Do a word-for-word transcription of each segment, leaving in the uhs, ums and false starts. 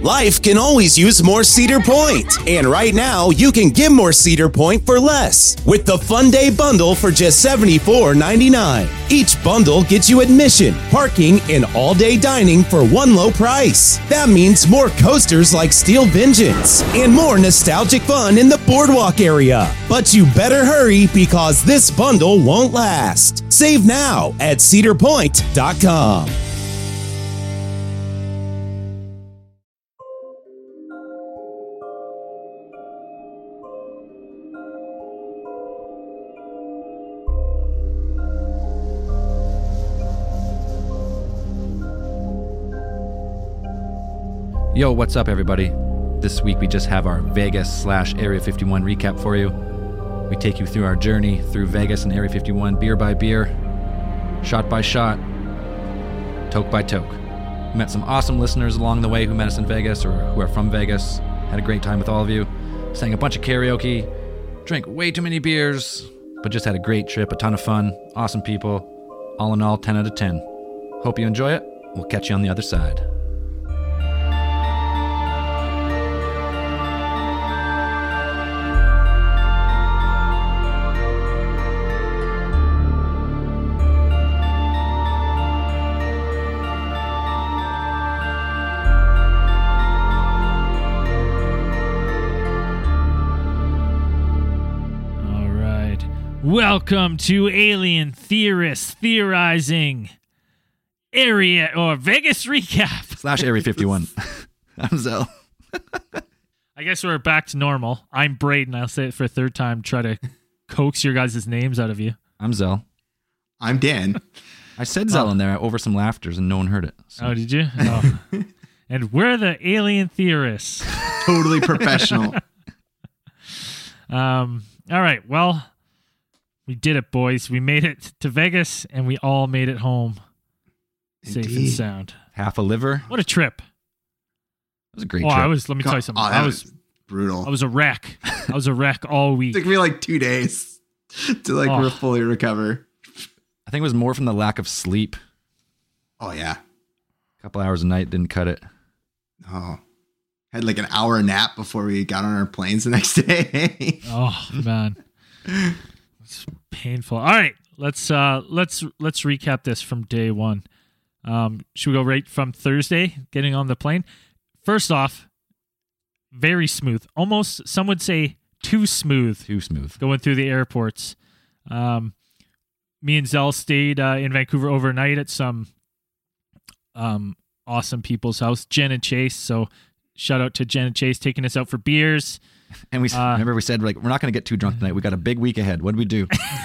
Life can always use more Cedar Point. And right now, you can get more Cedar Point for less with the Fun Day Bundle for just seventy-four ninety-nine. Each bundle gets you admission, parking, and all-day dining for one low price. That means more coasters like Steel Vengeance and more nostalgic fun in the boardwalk area. But you better hurry because this bundle won't last. Save now at cedar point dot com. Yo, what's up, everybody? This week we just have our Vegas slash Area fifty-one recap for you. We take you through our journey through Vegas and Area fifty-one, beer by beer, shot by shot, toke by toke. We met some awesome listeners along the way who met us in Vegas or who are from Vegas. Had a great time with all of you. Sang a bunch of karaoke, drank way too many beers, but just had a great trip, a ton of fun, awesome people. All in all, ten out of ten. Hope you enjoy it. We'll catch you on the other side. Welcome to Alien Theorists Theorizing Area or Vegas Recap Slash Area fifty-one. I'm Zell. I guess we're back to normal. I'm Braden. I'll say it for a third time. Try to coax your guys' names out of you. I'm Zell. I'm Dan. I said Zell oh. in there over some laughters and no one heard it. So. Oh, did you? Oh. And we're the Alien Theorists. Totally professional. um. All right. Well, we did it, boys. We made it to Vegas, and we all made it home. Safe and Indeed. sound. Half a liver. What a trip. It was a great Oh, trip. I was. Let me tell you something. Oh, I that was. was brutal. I was a wreck. I was a wreck all week. It took me like two days to like Oh. re- fully recover. I think it was more from the lack of sleep. Oh yeah. A couple hours a night didn't cut it. Oh, had like an hour nap before we got on our planes the next day. Oh man, it's painful. All right, let's uh, let's let's recap this from day one. Um, should we go right from Thursday, getting on the plane? First off, very smooth. Almost, some would say too smooth. Too smooth. Going through the airports. Um, me and Zell stayed uh, in Vancouver overnight at some um awesome people's house, Jen and Chase. So shout out to Jen and Chase taking us out for beers. And we Uh, remember we said, like, we're not going to get too drunk tonight. We got a big week ahead. What did we do?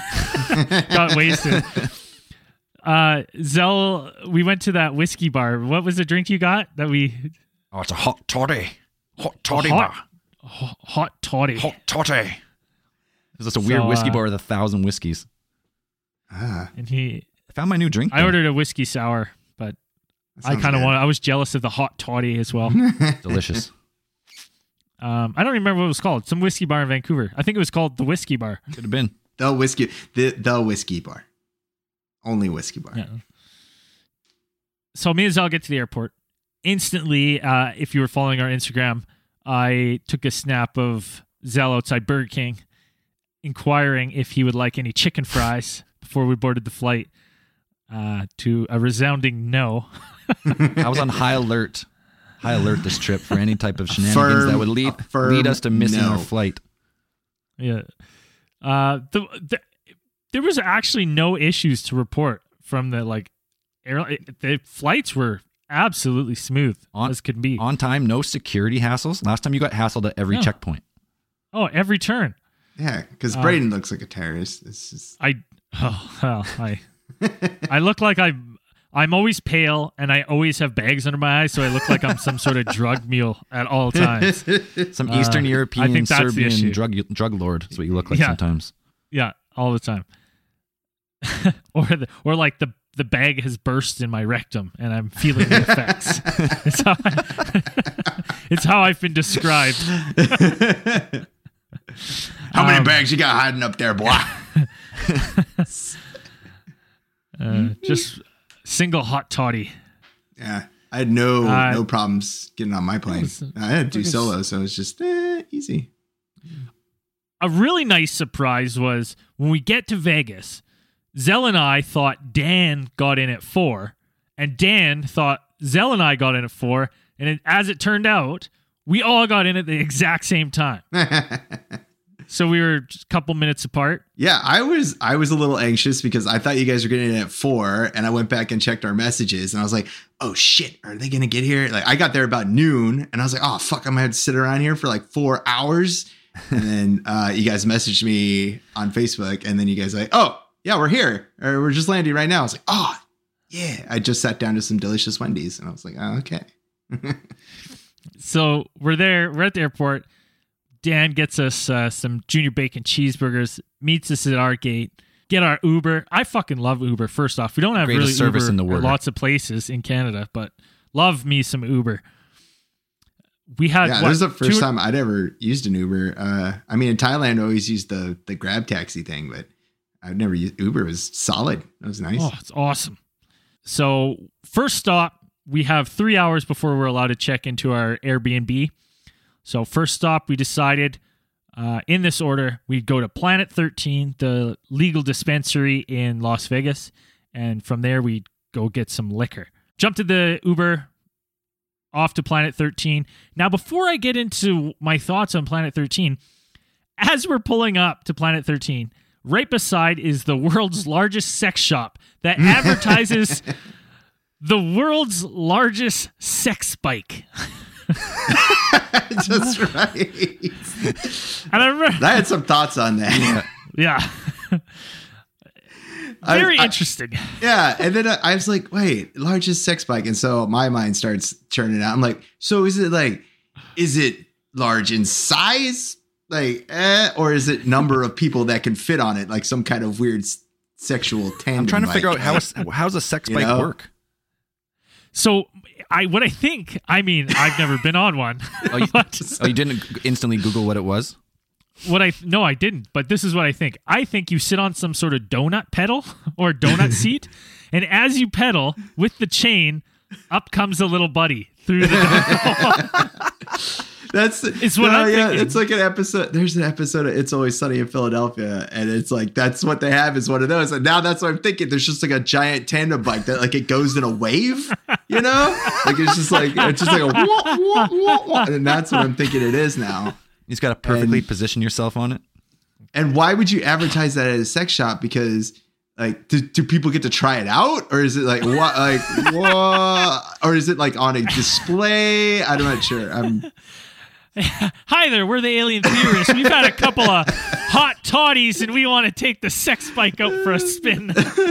Got wasted. Uh, Zell, we went to that whiskey bar. What was the drink you got that we... Oh, it's a hot toddy. Hot toddy hot, bar. Hot, hot toddy. Hot toddy. It was just a weird So, whiskey uh, bar with a thousand whiskeys. Ah, And he... I found my new drink. I though. ordered a whiskey sour, but that I sounds kind of good. want... I was jealous of the hot toddy as well. Delicious. um, I don't remember what it was called. Some whiskey bar in Vancouver. I think it was called the Whiskey Bar. Could have been. the whiskey, the the whiskey bar, only whiskey bar. Yeah. So me and Zell get to the airport. Instantly, uh, if you were following our Instagram, I took a snap of Zell outside Burger King, inquiring if he would like any chicken fries before we boarded the flight. Uh, to a resounding no. I was on high alert. High alert this trip for any type of shenanigans Firm- that would lead a firm lead us to missing no. our flight. Yeah. Uh, the, the there was actually no issues to report from the like air. The flights were absolutely smooth On- as could be. On time, no security hassles. Last time you got hassled at every Yeah. checkpoint. Oh, every turn. Yeah, because Uh, Braden looks like a terrorist. It's just I oh well I I look like I I'm always pale and I always have bags under my eyes, so I look like I'm some sort of drug mule at all times. Some Uh, Eastern I European, think that's the issue. Serbian drug drug lord is what you look like Yeah. sometimes. Yeah, all the time. or the, or like the the bag has burst in my rectum and I'm feeling the effects. it's, how I, it's how I've been described. how many Um, bags you got hiding up there, boy? Uh, just single hot toddy. Yeah, I had no Uh, no problems getting on my plane. was- I had to do was- solo, so it was just eh, easy. A really nice surprise was when we get to Vegas, Zell and I thought Dan got in at four, and Dan thought Zell and I got in at four, and it, as it turned out, we all got in at the exact same time. So we were just a couple minutes apart. Yeah, I was I was a little anxious because I thought you guys were getting in at four, and I went back and checked our messages, and I was like, "Oh shit, are they gonna get here?" Like I got there about noon, and I was like, "Oh fuck, I'm gonna have to sit around here for like four hours." And then uh, you guys messaged me on Facebook, and then you guys were like, "Oh yeah, we're here, or we're just landing right now." I was like, "Oh yeah," I just sat down to some delicious Wendy's, and I was like, "Oh okay." So we're there. We're at the airport. Dan gets us uh, some junior bacon cheeseburgers, meets us at our gate, get our Uber. I fucking love Uber, first off. We don't have Greatest really service Uber in the at world. lots of places in Canada, but love me some Uber. We had Yeah, what, this is the first two- time I'd ever used an Uber. Uh, I mean, in Thailand, I always used the the Grab taxi thing, but I've never used Uber. It was solid. It was nice. Oh, it's awesome. So first stop, we have three hours before we're allowed to check into our Airbnb. So first stop, we decided uh, in this order, we'd go to Planet thirteen, the legal dispensary in Las Vegas. And from there, we'd go get some liquor. Jump to the Uber, off to Planet thirteen. Now, before I get into my thoughts on Planet thirteen, as we're pulling up to Planet thirteen, right beside is the world's largest sex shop that advertises the world's largest sex bike. Just right. And I remember, I had some thoughts on that. yeah, I- very I- interesting. Yeah, and then I, I was like, "Wait, largest sex bike," and so my mind starts churning out. I'm like, "So is it like, is it large in size, like, eh, or is it number of people that can fit on it, like some kind of weird s- sexual tandem?" I'm trying to bike? figure out how a, how's a sex You bike know? work. So, I what I think, I mean, I've never been on one. Oh, you, But oh, you didn't instantly Google what it was? what I no, I didn't. But this is what I think. I think you sit on some sort of donut pedal or donut seat, and as you pedal with the chain, up comes a little buddy through the. That's It's what I'm yeah, thinking. it's like an episode. There's an episode of It's Always Sunny in Philadelphia, and it's like that's what they have is one of those. And now that's what I'm thinking. There's just like a giant tandem bike that like it goes in a wave, you know? Like it's just like it's just like a wah, wah, wah, wah. And that's what I'm thinking it is now. You just got to perfectly And- position yourself on it. And why would you advertise that at a sex shop? Because like, do, do people get to try it out, or is it like what, like what, or is it like on a display? I'm not sure. I'm. Hi there, we're the Alien Theorists. We've had a couple of hot toddies, and we want to take the sex bike out for a spin.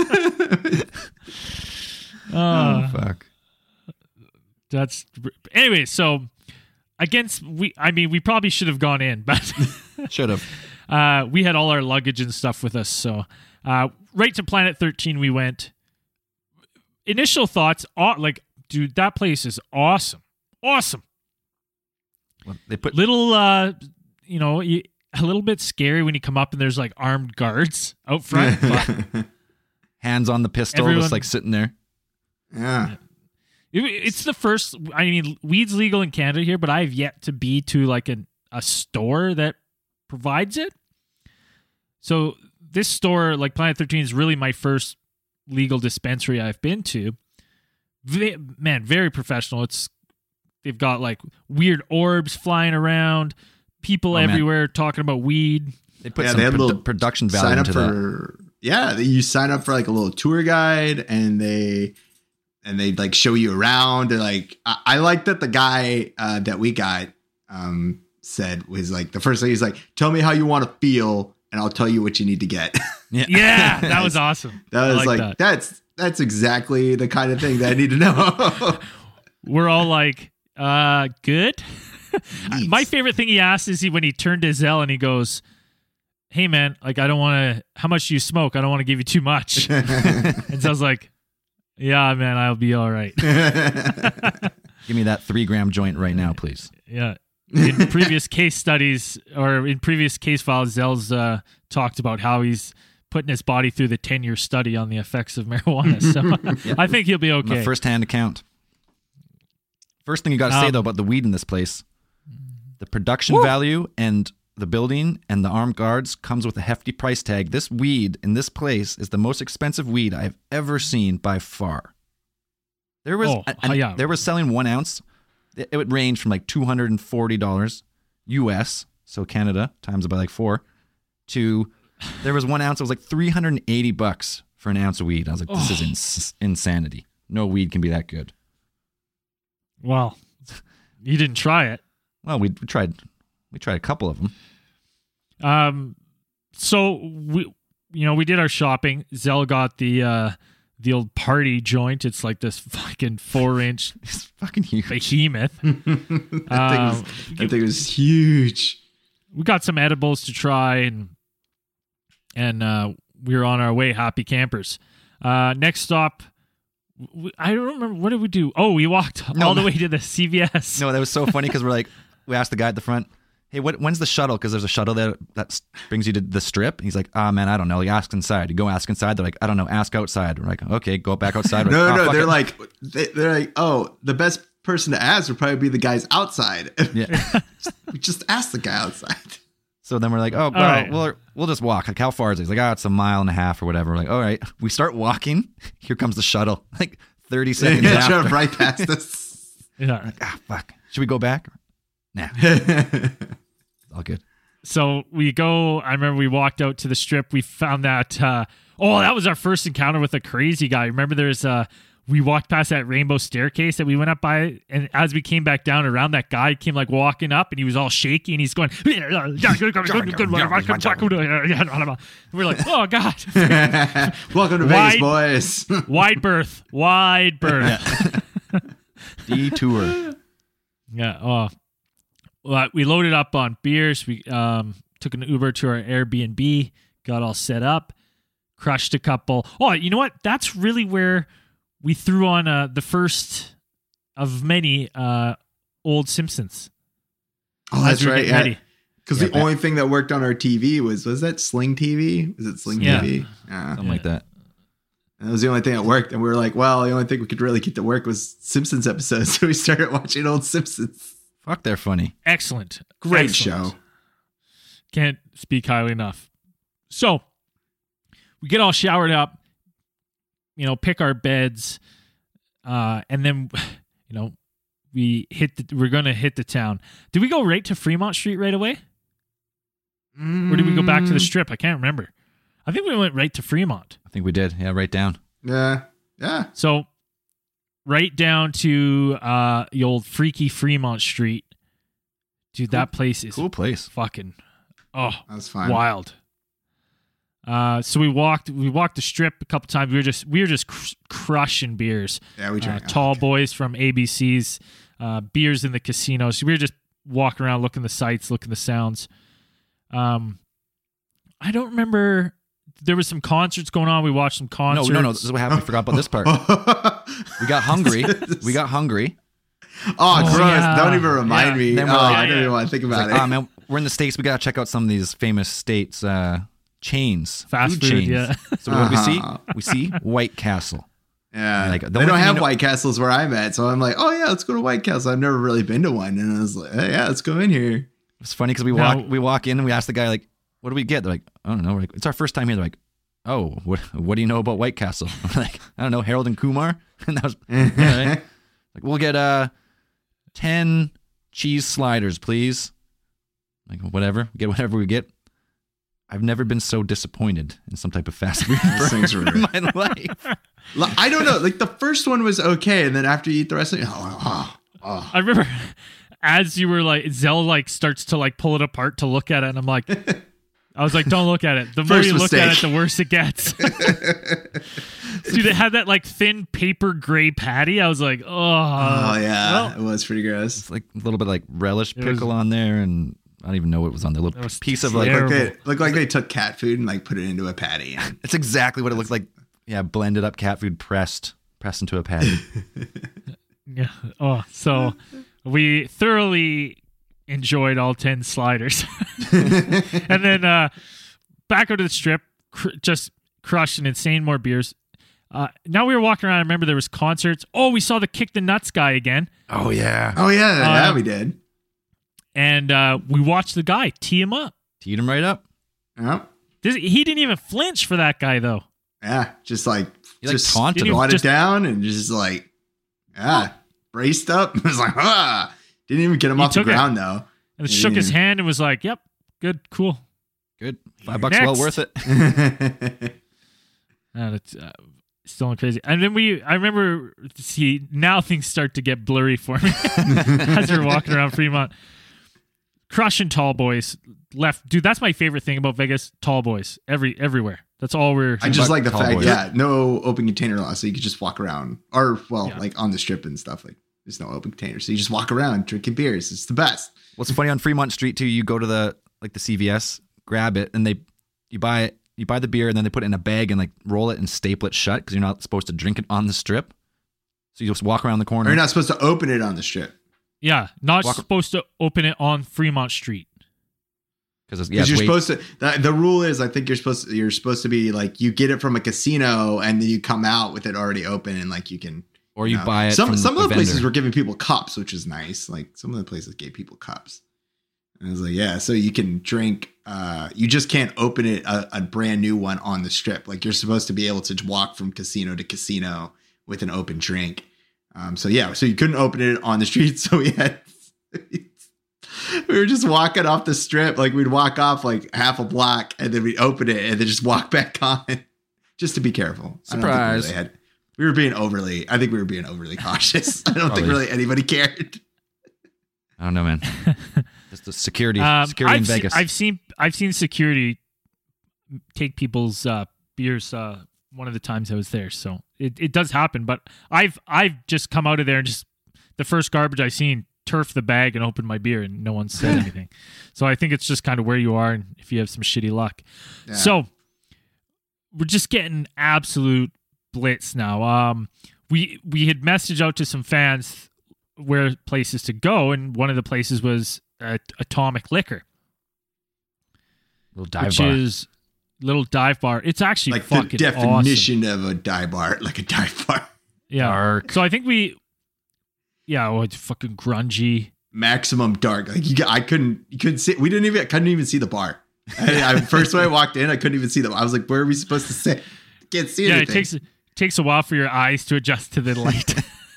Uh, Fuck. That's anyway. So against we, I mean, we probably should have gone in, but Should have. uh, we had all our luggage and stuff with us. So uh, right to Planet thirteen we went. Initial thoughts, aw- like, dude, that place is awesome, awesome. Well, they put Little, uh, you know, you, a little bit scary when you come up and there's like armed guards out front. But hands on the pistol, Everyone- just like sitting there. Yeah. it, it's the first. I mean, weed's legal in Canada here, but I've yet to be to like an, a store that provides it. So this store, like Planet thirteen, is really my first legal dispensary I've been to. Ve- man, very professional. It's they've got like weird orbs flying around, people Oh, man. everywhere talking about weed. They put Yeah, some they had produ- little production value Sign up into that. for yeah. You sign up for like a little tour guide, and they and they like show you around. And like I, I like that the guy uh, that we got um, said was like the first thing he's like, "Tell me how you want to feel, and I'll tell you what you need to get." Yeah, Yeah, that was awesome. That I was like, that. that's that's exactly the kind of thing that I need to know. We're all like, uh, good. Neat. My favorite thing he asked is he when he turned to Zell and he goes, "Hey man, like I don't want to. How much do you smoke? I don't want to give you too much." And Zell's like, "Yeah, man, I'll be all right." Give me that three gram joint right now, please. Yeah. In previous case studies or in previous case files, Zell's uh, talked about how he's putting his body through the ten-year study on the effects of marijuana. So I think he'll be I'm okay. a first hand account. First thing you got to say, Um, though, about the weed in this place, the production value and the building and the armed guards comes with a hefty price tag. This weed in this place is the most expensive weed I've ever seen by far. There was, Oh, and yeah. they were selling one ounce. It, it would range from like two hundred forty dollars U S, so Canada times it by like four, to there was one ounce. It was like three hundred eighty bucks for an ounce of weed. I was like, this Oh. is ins- insanity. No weed can be that good. Well, you didn't try it. Well, we, we tried, we tried a couple of them. Um, so we, you know, we did our shopping. Zell got the uh, the old party joint. It's like this fucking four inch It's fucking huge. behemoth. that, thing Um, was, that thing was huge. We got some edibles to try, and and uh, we were on our way. Happy campers. Uh, next stop. We, I don't remember, what did we do? Oh, we walked No, all the no. way to the C V S. No, that was so funny because we're like, we asked the guy at the front, hey, what, when's the shuttle? Because there's a shuttle that that brings you to the strip. And he's like, ah, man, I don't know. You ask inside. You go ask inside. They're like, I don't know. Ask outside. We're like, okay, go back outside. We're No, like, no, "Oh, no. fuck They're it." like, they, they're like, oh, the best person to ask would probably be the guys outside. Yeah. We just ask the guy outside. So then we're like, oh, well, right. we'll, we'll just walk. Like, how far is it? He's like, oh, it's a mile and a half or whatever. We're like, all right. We start walking. Here comes the shuttle. Like thirty seconds Yeah, after. drove right past us. Yeah. Ah, fuck. Should we go back? Nah, all good. So we go, I remember we walked out to the strip. We found that, uh, oh, that was our first encounter with a crazy guy. Remember there's, uh, we walked past that rainbow staircase that we went up by. And as we came back down around, that guy came like walking up and he was all shaky and he's going, we're like, oh God, Welcome to Wide- Vegas, boys. wide berth, wide berth. Detour. Yeah. Oh, well, we loaded up on beers. We um, took an Uber to our Airbnb, got all set up, crushed a couple. Oh, you know what? That's really where we threw on uh, the first of many uh, old Simpsons. Oh, as that's we were right. getting Yeah. ready. Because Yeah, the that- only thing that worked on our T V was, was that Sling T V? Was it Sling Yeah. T V? Yeah. Something like that. And that was the only thing that worked. And we were like, well, the only thing we could really get to work was Simpsons episodes. So we started watching old Simpsons. Fuck, they're funny. Excellent. Great Excellent. show. Can't speak highly enough. So we get all showered up, you know, pick our beds, uh, and then, you know, we hit the, we're going to hit the town. Did we go right to Fremont Street right away? Or did we go back to the strip? I can't remember. I think we went right to Fremont. I think we did. Yeah, right down. Yeah. Yeah. So right down to uh, the old freaky Fremont Street. Dude, that place is Cool place. fucking, oh, That was fine. wild. Uh, so we walked, we walked the strip a couple times. We were just, we were just cr- crushing beers. Yeah, we Uh, drank. tall okay. boys from A B C's, uh, beers in the casinos. We were just walking around, looking the sights, looking the sounds. Um, I don't remember. There was some concerts going on. We watched some No, concerts. no, no. This is what happened. I forgot about this part. We got hungry. We got hungry. Oh, Oh, gross. yeah. Don't even remind Yeah. me. Then Oh, we're like- I don't Yeah, even yeah. want to think It's about like, it. oh, man, we're in the States. We got to check out some of these famous states, uh, chains. Fast food, chains. yeah. So what do we see? Uh-huh. We see White Castle. Yeah. Like, the they only don't thing have you know- White Castles where I'm at. So I'm like, oh, yeah, let's go to White Castle. I've never really been to one. And I was like, hey, yeah, let's go in here. It's funny because we Now- walk we walk in and we ask the guy, like, what do we get? They're like, I don't know. We're like, it's our first time here. They're like, oh, what what do you know about White Castle? I'm like, I don't know, Harold and Kumar. And that was yeah, right? Like, we'll get uh ten cheese sliders, please. Like, whatever. Get whatever we get. I've never been so disappointed in some type of fast food Those things were in my life. Like, I don't know. Like the first one was okay. And then after you eat the rest of it, oh, oh, oh. I remember as you were like, Zell like starts to like pull it apart to look at it, and I'm like, I was like, don't look at it. The more First you look at it, mistake. the worse it gets. Dude, it had that like thin paper gray patty. I was like, oh, Oh, yeah. well, It was pretty gross. It's like a little bit like relish It was- pickle on there, and I don't even know what was on there. A little That was piece of like, terrible. Like they, looked like they took cat food and like put it into a patty. it's exactly what it looked like. Yeah, blended up cat food pressed, pressed into a patty. yeah. Oh, so we thoroughly enjoyed all ten sliders, and then uh, back over to the strip, cr- just crushed an insane more beers. Uh, now we were walking around. I remember there was concerts. Oh, we saw the Kick the Nuts guy again. Oh yeah. Oh yeah, yeah, Um, we did. And uh, we watched the guy tee him up. Teed him right up. Yeah, This, he didn't even flinch for that guy, though. yeah, just like He, like, just taunted him. brought Just- it down and just like yeah, braced up. It was like ah, didn't even get him He off the took it. ground though. And He shook his didn't- hand and was like, yep, good, cool. Good. Five bucks Next. well worth it. Uh, that's uh, still crazy. And then we, I remember, see, now things start to get blurry for me as we're walking around Fremont. Crushing tall boys left. Dude, that's my favorite thing about Vegas. Tall boys. Every Everywhere. That's all we're... I just like the Tall fact, boys. yeah, no open container law, so you could just walk around, or well, Yeah. like on the strip and stuff. Like there's no open container, so you just walk around drinking beers. It's the best. What's funny on Fremont Street too? You go to the like the C V S, grab it, and they you buy it. You buy the beer, and then they put it in a bag and like roll it and staple it shut because you're not supposed to drink it on the strip. So you just walk around the Or corner. you're not supposed to open it on the strip Yeah, not Walk- supposed to open it on Fremont Street. because yeah, because it's you're way- supposed to. The, the rule is, I think you're supposed to. You're supposed to be like you get it from a casino, and then you come out with it already open, and like you can. or you know. buy it. Some from some a of the places vendor. were giving people cups, which is nice. Like some of the places gave people cups. And I was like, yeah, so you can drink. Uh, you just can't open it a, a brand new one on the strip. Like you're supposed to be able to walk from casino to casino with an open drink. Um, so yeah, so you couldn't open it on the street. So we had. We were just walking off the strip, like we'd walk off like half a block, and then we'd open it, and then just walk back on, just to be careful. I don't think we Surprise. really had- We were being overly. I think we were being overly cautious. I don't think Probably. really anybody cared. I don't know, man. Just the security, Um, security I've, in se- Vegas. I've seen I've seen security take people's uh, beers uh, one of the times I was there, so it, it does happen. But I've I've just come out of there and just the first garbage I seen, turf the bag and open my beer, and no one said anything. So I think it's just kind of where you are, and if you have some shitty luck. Yeah. So we're just getting absolute blitz now. Um, we we had messaged out to some fans where places to go, and one of the places was uh, Atomic Liquor, Little dive which bar. is little dive bar. It's actually Like the fucking definition of a dive bar, like a dive bar. awesome. Yeah. Dark. So I think we, yeah, oh, it's fucking grungy. Maximum dark. Like you, got- I couldn't, you couldn't see. We didn't even, couldn't even see the bar. I, I first when I walked in, I couldn't even see them. I was like, where are we supposed to sit? Can't see Yeah, anything. it takes takes a while for your eyes to adjust to the light.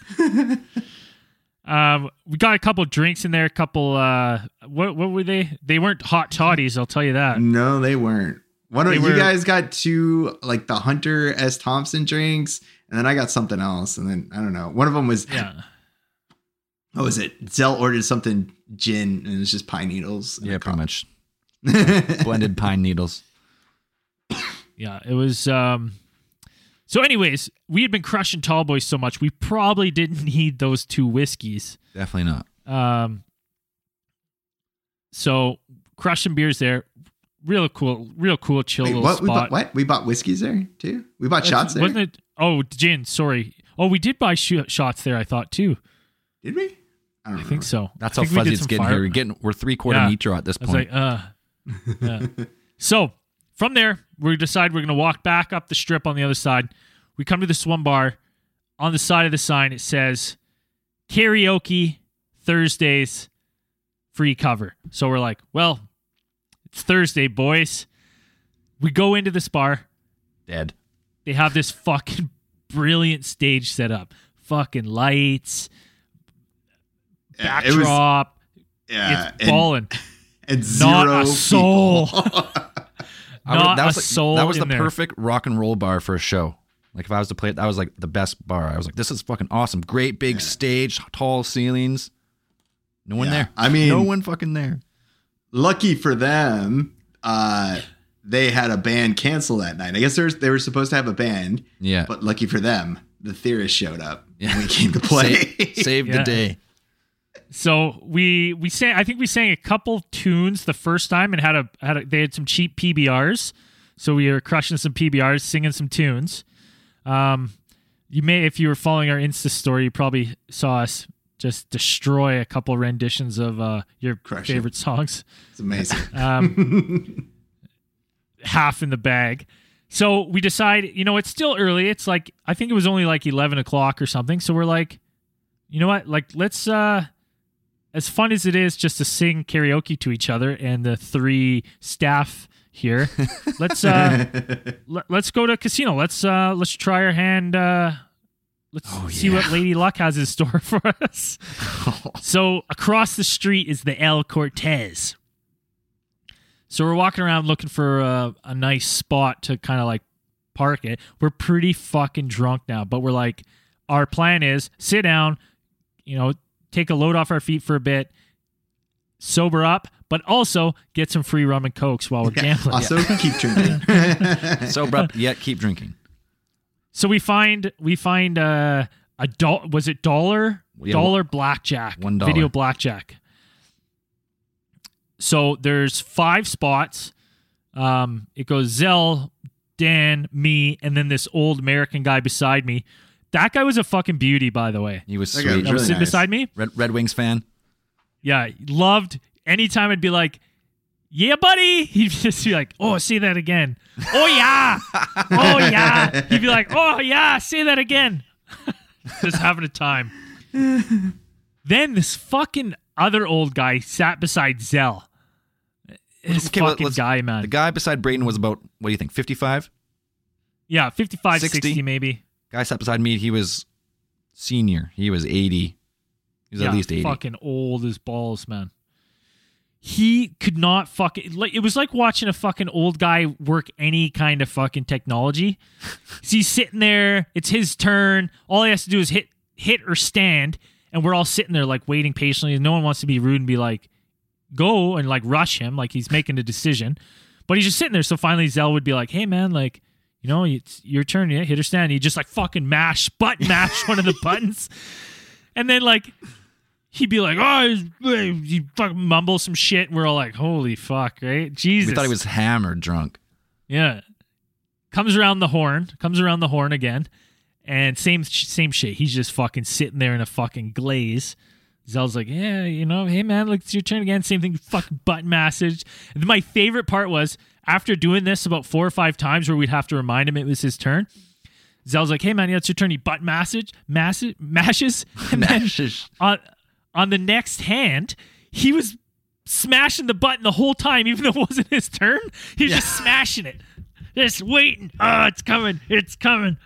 um, we got a couple drinks in there. A couple. Uh, what what were they? They weren't hot toddies. I'll tell you that. No, they weren't. One of They you were- guys got two, like the Hunter S. Thompson drinks, and then I got something else, and then I don't know. One of them was Yeah. what was it? Zell ordered something gin, and it was just pine needles. and Yeah, a pretty cup. much. Blended pine needles. Yeah, it was. Um, so, anyways, we had been crushing tall boys so much, we probably didn't need those two whiskeys. Definitely not. Um, so crushing beers there, real cool, real cool, chill Wait, little what? We spot. bought, what? We bought whiskeys there too. We bought That's- shots there. wasn't it? Oh, gin. Sorry. Oh, we did buy sh- shots there. I thought too. Did we? I don't I think so. That's I how think we fuzzy did it's some getting fire- here. We're getting we're three quarter Yeah. nitro at this I was point. like, uh. Yeah. So from there, we decide we're going to walk back up the strip on the other side. We come to this one bar. On the side of the sign, it says karaoke Thursdays, free cover. So we're like, well, it's Thursday, boys. We go into this bar. Dead. They have this fucking brilliant stage set up. Fucking lights, Yeah, it was- backdrop. Yeah, It's balling. and Not zero a soul. people. I would- Not that a was like- soul That was the in there. perfect rock and roll bar for a show. Like if I was to play it, that was like the best bar. I was like, this is fucking awesome. Great big stage, tall ceilings. No one Yeah, there. I mean- no one fucking there. Lucky for them, uh, they had a band cancel that night. I guess there's they were supposed to have a band, Yeah. but lucky for them, the Theorists showed up Yeah. when we came to play. Save, saved Yeah. the day. So we we sang. I think we sang a couple tunes the first time and had a had a, they had some cheap P B Rs. So we were crushing some P B Rs, singing some tunes. Um, you may, if you were following our Insta story, you probably saw us just destroy a couple renditions of uh, your Crush it. favorite songs. It's amazing. Um, half in the bag. So we decide, you know, it's still early. It's like, I think it was only like eleven o'clock or something. So we're like, you know what? Like, let's, uh, as fun as it is just to sing karaoke to each other and the three staff here, let's, uh, l- let's go to a casino. Let's, uh, let's try our hand, uh, let's Oh, see yeah. what Lady Luck has in store for us. So across the street is the El Cortez. So we're walking around looking for a, a nice spot to kind of like park it. We're pretty fucking drunk now, but we're like, our plan is sit down, you know, take a load off our feet for a bit, sober up, but also get some free rum and cokes while we're gambling. Also, keep drinking. Sober up, yet keep drinking. So we find we find uh, a do- was it dollar Yeah, dollar blackjack one dollar. video blackjack. So there's five spots. Um, it goes Zell, Dan, me, and then this old American guy beside me. That guy was a fucking beauty, by the way. He was That guy sweet. was That was really sitting nice. beside me. Red, Red Wings fan. Yeah, loved. Anytime I'd be like, "Yeah, buddy," he'd just be like, "Oh, say that again." "Oh yeah, oh yeah." He'd be like, "Oh yeah, say that again." Just having a time. Then this fucking other old guy sat beside Zell. This Okay, well, fucking let's- guy, man. The guy beside Brayden was about, what do you think, fifty-five? Yeah, fifty-five, sixty? sixty maybe. Guy sat beside me, he was senior. He was eighty. He was Yeah, at least eighty. fucking old as balls, man. He could not fucking like it was like watching a fucking old guy work any kind of fucking technology. So he's sitting there, it's his turn. All he has to do is hit hit or stand, and we're all sitting there like waiting patiently. No one wants to be rude and be like, go and like rush him like he's making a decision. But he's just sitting there. So finally Zell would be like, "Hey man, like, you know, it's your turn, yeah, hit or stand." He just like fucking mash, button mash one of the buttons. And then like he'd be like, "Oh," he fucking mumble some shit, and we're all like, "Holy fuck!" Right? Jesus. We thought he was hammered drunk. Yeah. Comes around the horn. Comes around the horn again, and same same shit. He's just fucking sitting there in a fucking glaze. Zell's like, "Yeah, you know, hey man, look, it's your turn again." Same thing. Fucking button message. And my favorite part was after doing this about four or five times, where we'd have to remind him it was his turn. Zell's like, "Hey man, yeah, it's your turn." He button message, masses, mashes, and then Mashes. on on the next hand, he was smashing the button the whole time, even though it wasn't his turn. He was just smashing it, just waiting. Oh, it's coming, it's coming.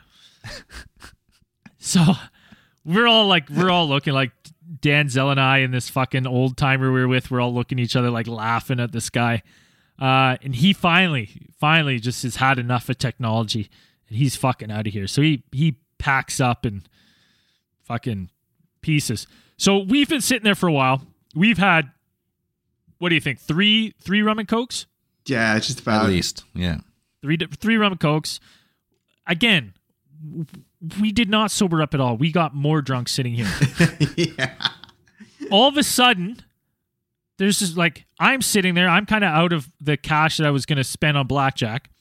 So we're all like, we're all looking like Dan, Zell, and I, and this fucking old timer we were with. We're all looking at each other like laughing at this guy. Uh, and he finally, finally just has had enough of technology. And he's fucking out of here. So he he packs up and fucking pieces. So we've been sitting there for a while. We've had, what do you think? Three three rum and cokes? Yeah, it's just about At least, yeah. Three three rum and cokes. Again, w- we did not sober up at all. We got more drunk sitting here. yeah. All of a sudden, there's just like, I'm sitting there. I'm kind of out of the cash that I was going to spend on blackjack.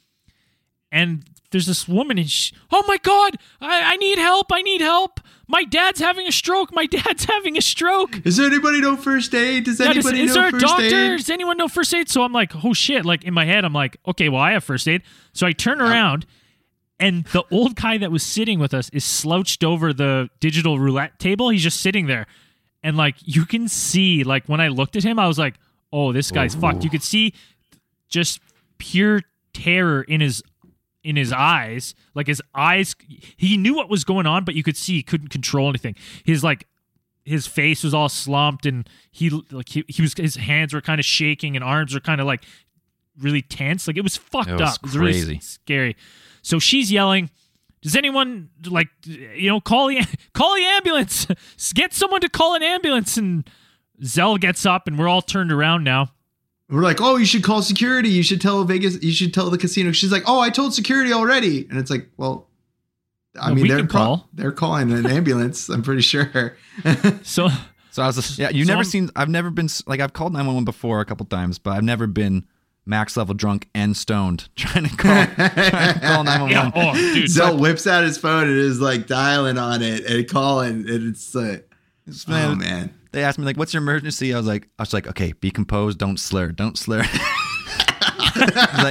And there's this woman, and she, "Oh my God, I, I need help. I need help. My dad's having a stroke. My dad's having a stroke. Does anybody know first aid? Does Yeah, does- anybody is know there a first doctor? aid? Does anyone know first aid?" So I'm like, "Oh shit." Like in my head, I'm like, "Okay, well, I have first aid." So I turn around, and the old guy that was sitting with us is slouched over the digital roulette table. He's just sitting there. And like, you can see, like when I looked at him, I was like, "Oh, this guy's fucked." You could see just pure terror in his in his eyes. Like his eyes, he knew what was going on, but you could see he couldn't control anything. His like his face was all slumped, and he like he, he was his hands were kind of shaking, and arms were kind of like really tense. Like it was fucked It was up. It was really crazy. s- scary. So she's yelling, "Does anyone like you know call the call the ambulance? Get someone to call an ambulance!" And Zell gets up, and we're all turned around now. We're like, "Oh, you should call security. You should tell Vegas. You should tell the casino." She's like, "Oh, I told security already." And it's like, well, I No, mean, we they're can call- call. they're calling an ambulance. I'm pretty sure. So So I was just, yeah, you've So never I'm- seen, I've never been, s- like, I've called nine one one before a couple times, but I've never been max level drunk and stoned trying to call, trying to call nine one yeah, one. oh dude, Zell whips out his phone and is like dialing on it and calling, and it's like, It's- oh man, man. They asked me, like, what's your emergency? I was like, I was like, okay, be composed, don't slur, don't slur. I was like,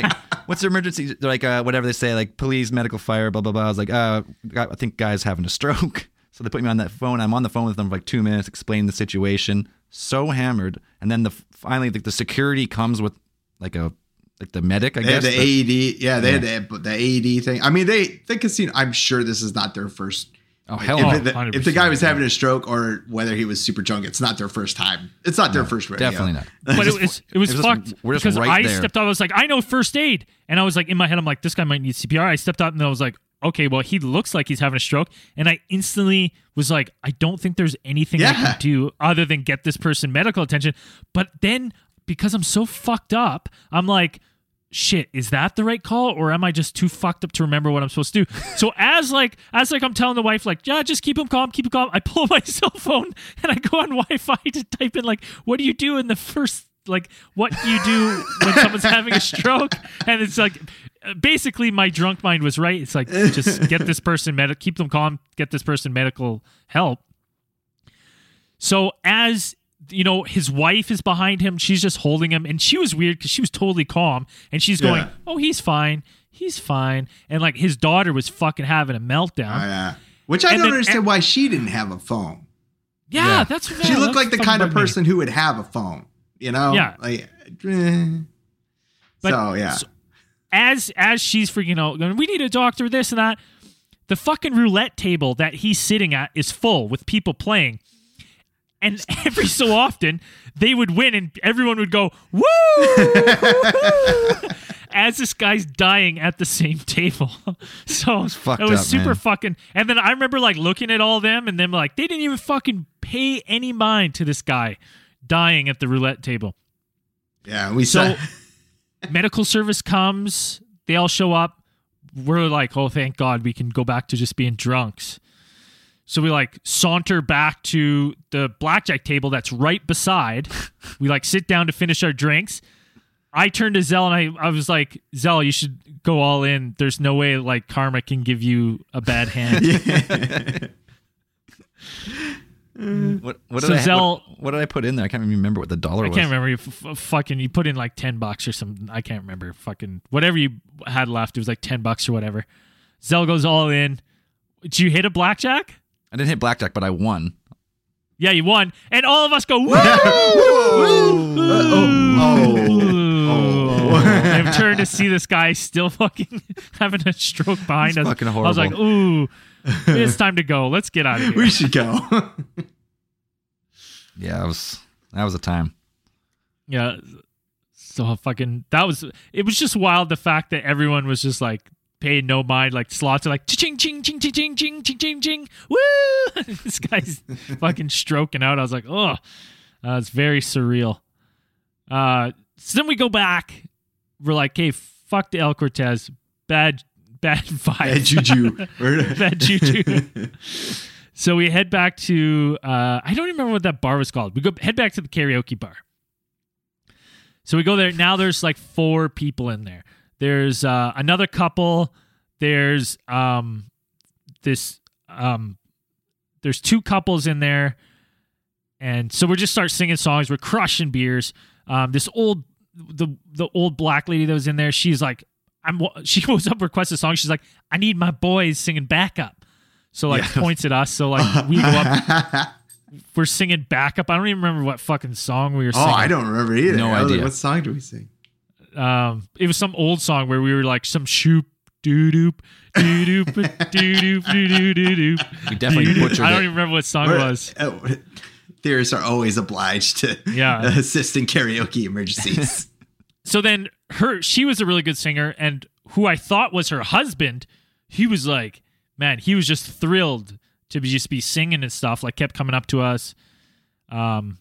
what's the emergency? They're like, uh, whatever they say, like police, medical, fire, blah, blah, blah. I was like, uh, I think guy's having a stroke. So they put me on that phone. I'm on the phone with them for like two minutes, explaining the situation. So hammered. And then the finally, the, the security comes with like a, like the medic, I they guess. Had the, the A E D. Yeah, they yeah. had the, the A E D thing. I mean, they, the casino, I'm sure this is not their first. Oh, hell if, no. It, if the guy was having a stroke or whether he was super drunk, it's not their first time. It's not their no, first rodeo. Definitely not. But it was it was, it was fucked just, we're just because right I there. stepped up. I was like, I know first aid, and I was like in my head, I'm like, this guy might need C P R. I stepped up and I was like, okay, well, he looks like he's having a stroke, and I instantly was like, I don't think there's anything yeah. I can do other than get this person medical attention. But then because I'm so fucked up, I'm like, shit, is that the right call, or am I just too fucked up to remember what I'm supposed to do? So as like as like I'm telling the wife, like, yeah, just keep him calm, keep him calm, I pull my cell phone and I go on Wi-Fi to type in like, what do you do in the first, like, what do you do when someone's having a stroke? And it's like, basically my drunk mind was right. It's like, just get this person medical, keep them calm, get this person medical help. So as you know, his wife is behind him. She's just holding him. And she was weird because she was totally calm. And she's going, yeah. oh, he's fine. He's fine. And like his daughter was fucking having a meltdown. Oh, yeah. Which I and don't then, understand and, why she didn't have a phone. Yeah, yeah. that's what She looked like the kind of person me. who would have a phone. You know? Yeah. Like, eh. but, so, yeah. So, as, as she's freaking out, going, we need a doctor, this and that. The fucking roulette table that he's sitting at is full with people playing. And every so often, they would win, and everyone would go, woo! As this guy's dying at the same table. So was fucked it was up, super man. fucking. And then I remember like looking at all of them, and them like, they didn't even fucking pay any mind to this guy dying at the roulette table. Yeah, we so saw. Medical service comes, they all show up. We're like, oh, thank God we can go back to just being drunks. So we like saunter back to the blackjack table that's right beside. We like sit down to finish our drinks. I turned to Zell and I, I was like, Zell, you should go all in. There's no way like karma can give you a bad hand. what, what, did so I, Zell, what, what did I put in there? I can't even remember what the dollar I was. I can't remember. You f- f- fucking, you put in like ten bucks or something. I can't remember. Fucking whatever you had left. It was like ten bucks or whatever. Zell goes all in. Did you hit a blackjack? I didn't hit blackjack, but I won. Yeah, you won. And all of us go, woo! Woo! Oh. Oh. And turned to see this guy still fucking having a stroke behind It's us. fucking horrible. I was like, ooh, it's time to go. Let's get out of here. We should go. Yeah, it was, that was a time. Yeah. So fucking, that was, it was just wild the fact that everyone was just like, paid no mind, like slots are like ching ching ching ching ching ching ching ching ching woo. This guy's fucking stroking out. I was like, oh, uh, it's very surreal. Uh, so then we go back. We're like, hey, fuck the El Cortez, bad, bad vibes, bad juju, bad juju. So we head back to uh, I don't remember what that bar was called. We go head back to the karaoke bar. So we go there. Now there's like four people in there. There's uh, another couple. There's um, this. Um, there's two couples in there, and so we just start singing songs. We're crushing beers. Um, this old, the the old black lady that was in there. She's like, I'm. She goes up, requests a song. She's like, I need my boys singing backup. So like Yeah. points at us. So like we go up. We're singing backup. I don't even remember what fucking song we were Oh, singing. I don't remember either. No I was idea. Like, what song do we sing? Um, it was some old song where we were like some shoop doo doop doo doop doo doop doo doo doo doop. We definitely butchered I don't it. even remember what song We're- it was. oh, theorists are always obliged to Yeah. assist in karaoke emergencies. So then her, she was a really good singer, and who I thought was her husband, he was like, man, he was just thrilled to be, just be singing and stuff. Like kept coming up to us. Um,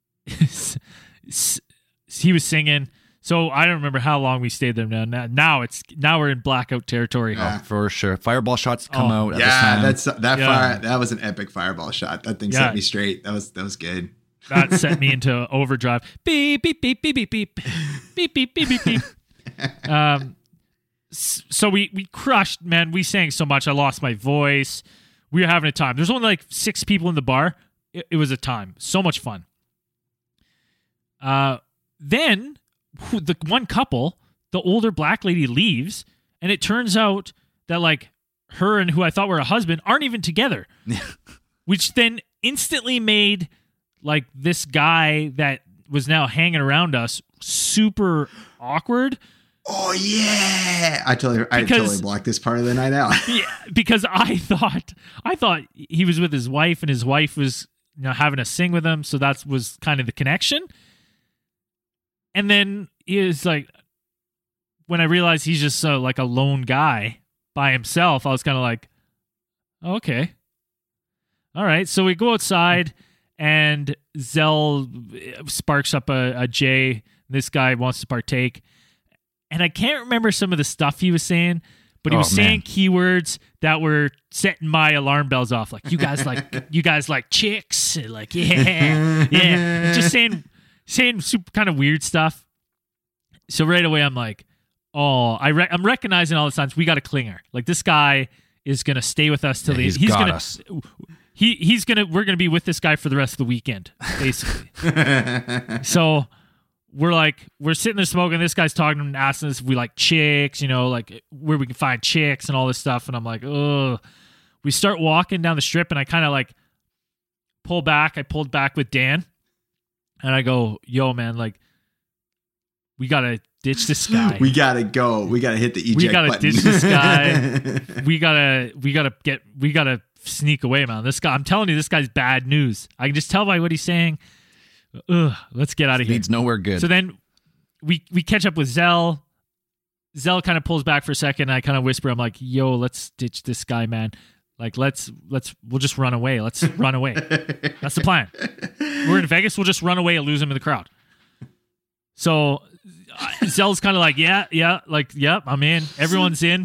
he was singing. So I don't remember how long we stayed there. Now, now, now it's now we're in blackout territory. Yeah. Oh, for sure. Fireball shots come Oh. out at the yeah, time. that's that Yeah. fire. That was an epic fireball shot. That thing Yeah. set me straight. That was that was good. That sent me into overdrive. Beep beep beep beep beep beep beep beep beep beep beep. Um, s- so we we crushed, man. We sang so much, I lost my voice. We were having a time. There's only like six people in the bar. It, it was a time. So much fun. Uh, then who- the one couple the older black lady leaves, and it turns out that like her and who I thought were a husband aren't even together, which then instantly made like this guy that was now hanging around us super awkward. Oh yeah, I totally, I Because- totally blocked this part of the night out. Yeah, because I thought I thought he was with his wife, and his wife was, you know, having a sing with him, so that was kind of the connection. And then he is like, when I realized he's just uh, like a lone guy by himself, I was kind of like, oh, okay, all right. So we go outside, and Zell sparks up a, a J. This guy wants to partake. And I can't remember some of the stuff he was saying, but he Oh, was saying man. keywords that were setting my alarm bells off. Like, you guys like, you guys like chicks, and like, yeah, yeah, just saying, saying super kind of weird stuff. So right away, I'm like, oh, I re- I'm recognizing all the signs. We got a clinger. Like, this guy is gonna stay with us till Yeah, the he's he's got gonna us. he he's gonna we're gonna be with this guy for the rest of the weekend, basically. So we're like, we're sitting there smoking. This guy's talking and asking us if we like chicks, you know, like where we can find chicks and all this stuff. And I'm like, oh, we start walking down the strip, and I kind of like pull back. I pulled back with Dan, and I go, yo, man, like, we got to ditch this guy. We gotta go. We gotta hit the eject We gotta button. ditch this guy. we gotta, we gotta get, we gotta sneak away, man. This guy, I'm telling you, this guy's bad news. I can just tell by what he's saying. Ugh, let's get out of here. Leads nowhere good. So then we we catch up with Zell. Zell kind of pulls back for a second. And I kind of whisper, I'm like, yo, let's ditch this guy, man. Like, let's, let's, we'll just run away. Let's run away. That's the plan. We're in Vegas. We'll just run away and lose him in the crowd. So uh, Zell's kind of like, yeah, yeah, like, yep, I'm in. Everyone's in.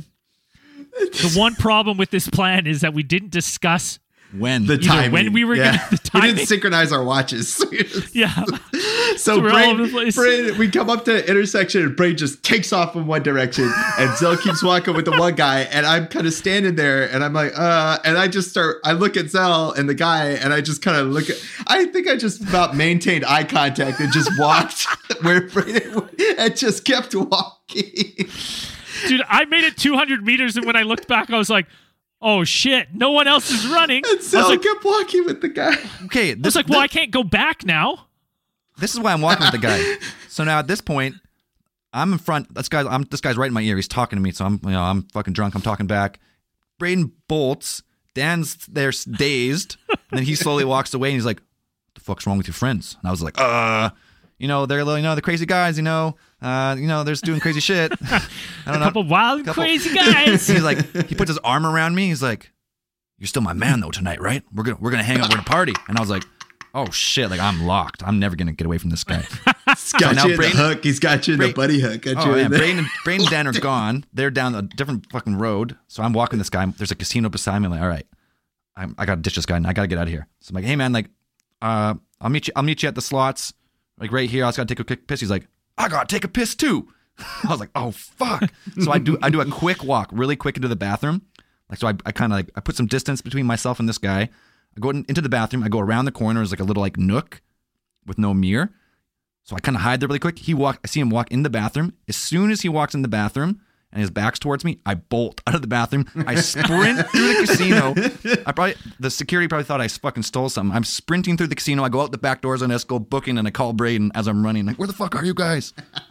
The one problem with this plan is that we didn't discuss when? The either timing. when we were yeah. gonna, the We timing. didn't synchronize our watches. Yeah. So we're all over the Brain, place. Brain, we come up to the intersection, and Brain just takes off in one direction, and Zell keeps walking with the one guy, and I'm kind of standing there, and I'm like, uh, and I just start, I look at Zell and the guy, and I just kind of look at, I think I just about maintained eye contact and just walked where Brain, and just kept walking. Dude, I made it two hundred meters, and when I looked back, I was like, oh shit, no one else is running. And I Zell was like, kept walking with the guy. Okay, I was this, like, well, I can't go back now. this is why I'm walking with the guy. So now at this point, I'm in front. This guy's, I'm, this guy's right in my ear. He's talking to me, so I'm, you know, I'm fucking drunk. I'm talking back. Braden bolts. Dan's there dazed. And then he slowly walks away, and he's like, what the fuck's wrong with your friends? And I was like, uh, you know, they're, you know, the crazy guys, you know, uh, you know, they're just doing crazy shit. I don't A know. couple wild, Couple- crazy guys. He's like, he puts his arm around me. He's like, you're still my man though tonight, right? We're gonna we're gonna hang out, we're gonna party. And I was like, oh shit, like I'm locked. I'm never gonna get away from this guy. He's got now you in Braden- the hook. He's got you in the Braden- buddy hook. Got you Oh in yeah, there. Braden and, Braden and Dan are gone. They're down a different fucking road. So I'm walking this guy. There's a casino beside me. I'm like, all right, I'm, I gotta ditch this guy and I gotta get out of here. So I'm like, hey man, like, uh, I'll meet you. I'll meet you at the slots, like right here. I just gotta take a quick piss. He's like, I gotta take a piss too. I was like, oh fuck. So I do I do a quick walk, really quick into the bathroom. Like so, I, I kind of like I put some distance between myself and this guy. I go in, into the bathroom. I go around the corner. There's like a little like nook with no mirror. So I kind of hide there really quick. He walk. I see him walk in the bathroom. As soon as he walks in the bathroom and his back's towards me, I bolt out of the bathroom. I sprint through the casino. I probably the security probably thought I fucking stole something. I'm sprinting through the casino. I go out the back doors on Esco booking, and I call Braden as I'm running. Like, where the fuck are you guys?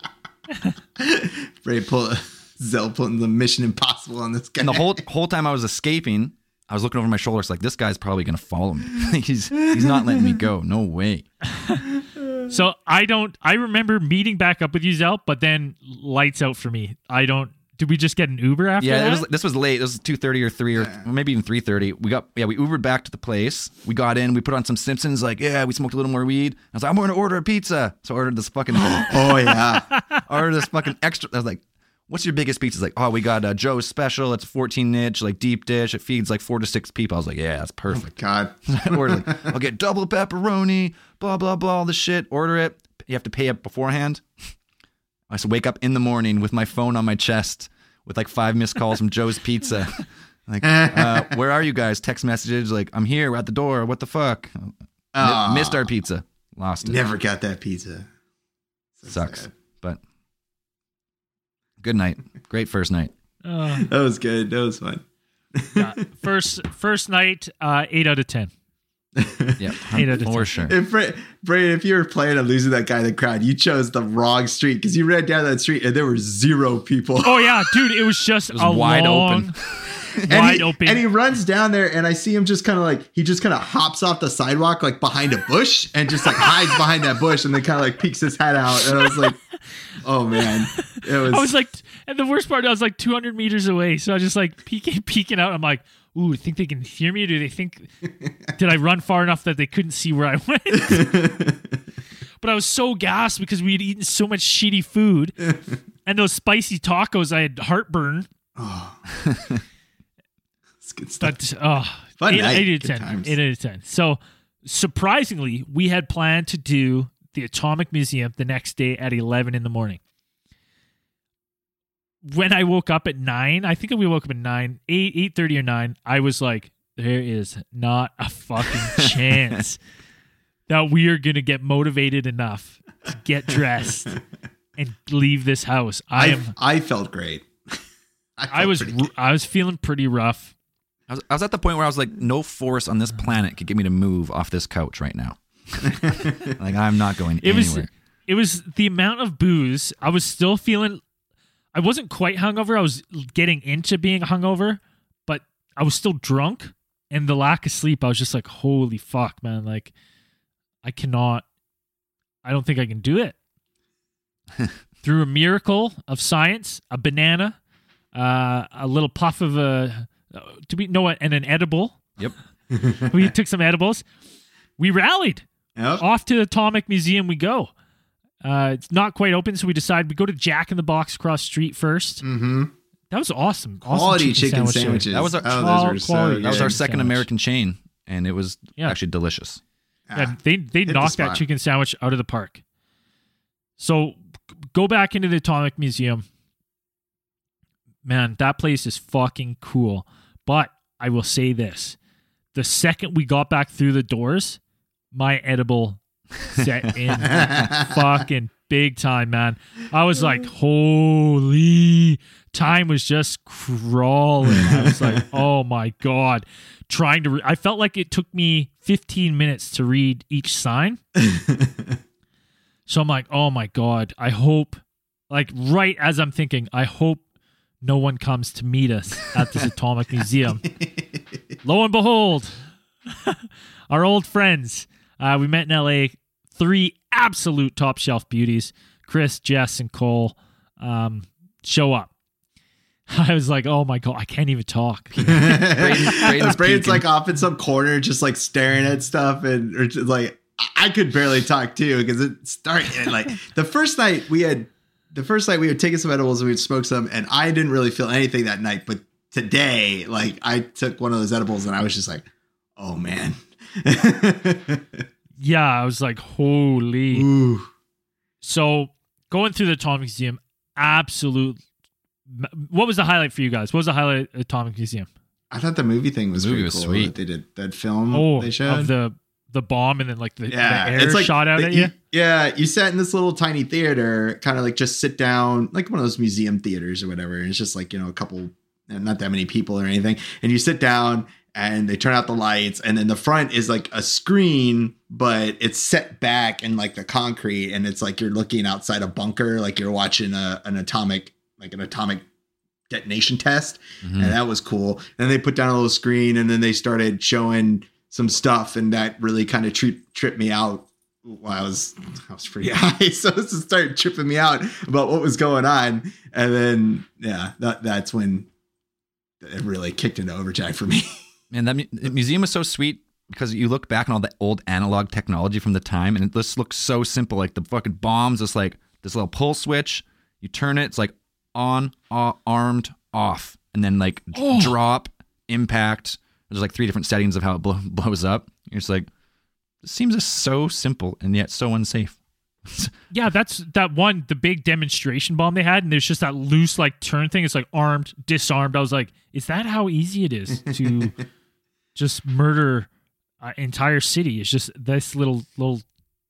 Braden pull Zell putting the Mission Impossible on this guy. And the whole whole time I was escaping, I was looking over my shoulder. It's like, this guy's probably gonna follow me. he's he's not letting me go. No way. So I don't, I remember meeting back up with you, Zell, but then lights out for me. I don't, did we just get an Uber after Yeah, that? it was, this was late. It was two thirty or three or maybe even three thirty. We got yeah, we Ubered back to the place. We got in. We put on some Simpsons. Like yeah, we smoked a little more weed. I was like, I'm going to order a pizza. So I ordered this fucking oh yeah. ordered this fucking extra. I was like, what's your biggest pizza? It's like, oh, we got uh, Joe's special. It's fourteen inch, like deep dish. It feeds like four to six people. I was like, yeah, that's perfect. God. I ordered like, I'll get double pepperoni. Blah blah blah. All the shit. Order it. You have to pay up beforehand. I used to wake up in the morning with my phone on my chest with like five missed calls from Joe's Pizza. Like, uh, where are you guys? Text messages like, I'm here, we're at the door. What the fuck? Aw. M- missed our pizza. Lost it. Never got that pizza. So Sucks. sad. But Good night. Great first night. Uh, That was good. That was fun. yeah. First first night, uh, eight out of ten. Yeah, Eight out of for ten. sure. If Bra- Brayden, if you were playing on losing that guy in the crowd, you chose the wrong street because you ran down that street and there were zero people. Oh yeah, dude, it was just was a wide long, open. and wide he, open. And he runs down there, and I see him just kind of like he just kind of hops off the sidewalk like behind a bush and just like hides behind that bush and then kind of like peeks his head out. And I was like, oh man, it was. I was like, and the worst part, I was like two hundred meters away, so I was just like peeking, peeking out. I'm like, ooh, I think they can hear me? Or do they think, did I run far enough that they couldn't see where I went? But I was so gassed because we had eaten so much shitty food. And those spicy tacos, I had heartburn. Oh. It's good stuff. But, oh, Fun eight, night. eight out of Good ten. times. eight out of ten. So, surprisingly, we had planned to do the Atomic Museum the next day at eleven in the morning. When I woke up at nine, I think we woke up at nine, eight, eight thirty or nine. I was like, there is not a fucking chance that we are gonna get motivated enough to get dressed and leave this house. I I, am. I felt great. I, felt I was. pretty good. I was feeling pretty rough. I was, I was at the point where I was like, no force on this planet could get me to move off this couch right now. Like, I'm not going It was. anywhere. It was the amount of booze. I was still feeling. I wasn't quite hungover. I was getting into being hungover, but I was still drunk. And the lack of sleep, I was just like, holy fuck, man. Like, I cannot, I don't think I can do it. Through a miracle of science, a banana, uh, a little puff of a, to be, no, and an edible. Yep. We took some edibles. We rallied. Yep. Off to the Atomic Museum we go. Uh, it's not quite open, so we decided we go to Jack in the Box across the street first. Mm-hmm. That was awesome. awesome Quality chicken sandwich there. sandwiches. That was our- oh, Qual- those were so quality. good. That was our Chicken second sandwich. American chain, and it was Yeah. actually delicious. Yeah, Ah, they they the knocked that spot. chicken sandwich out of the park. So g- go back into the Atomic Museum. Man, that place is fucking cool. But I will say this. The second we got back through the doors, my edible set in fucking big time, man. I was like, holy, time was just crawling. I was like, oh my God. Trying to, re- I felt like it took me fifteen minutes to read each sign. So I'm like, oh my God, I hope, like right as I'm thinking, I hope no one comes to meet us at this Atomic Museum. Lo and behold, our old friends, uh, we met in L A, three absolute top shelf beauties, Chris, Jess, and Cole, um, show up. I was like, oh my God, I can't even talk. Braden's Braden's peeking. like off in some corner, just like staring at stuff, and or just like I could barely talk too because it started like the first night we had the first night we had taken some edibles and we'd smoked some, and I didn't really feel anything that night. But today, like I took one of those edibles and I was just like, oh man. Yeah, I was like, holy. Ooh. So going through the Atomic Museum, absolute. What was the highlight for you guys? What was the highlight of Atomic Museum? I thought the movie thing was The movie pretty was cool. sweet. That they did that film Oh, they showed. of the the bomb and then like the, yeah, the air it's like shot out the- at you. Yeah, you sat in this little tiny theater, kind of like just sit down, like one of those museum theaters or whatever. And it's just like, you know, a couple, not that many people or anything. And you sit down and they turn out the lights. And then the front is like a screen, but it's set back in like the concrete. And it's like you're looking outside a bunker, like you're watching a, an atomic, like an atomic detonation test. Mhm. And that was cool. And they put down a little screen and then they started showing some stuff, and that really kind of tri- tripped me out. Well, I was I was pretty high, so it started tripping me out about what was going on. And then yeah, that that's when it really kicked into overdrive for me. Man, that mu- the museum is so sweet because you look back on all the old analog technology from the time, and it just looks so simple. Like the fucking bombs, it's like this little pull switch. You turn it, it's like on, off, armed, off, and then like Oh. drop, impact. There's like three different settings of how it blow, blows up. You're just like, this seems just so simple and yet so unsafe. Yeah, that's that one, the big demonstration bomb they had, and there's just that loose like turn thing. It's like armed, disarmed. I was like, is that how easy it is to just murder an entire city? It's just this little little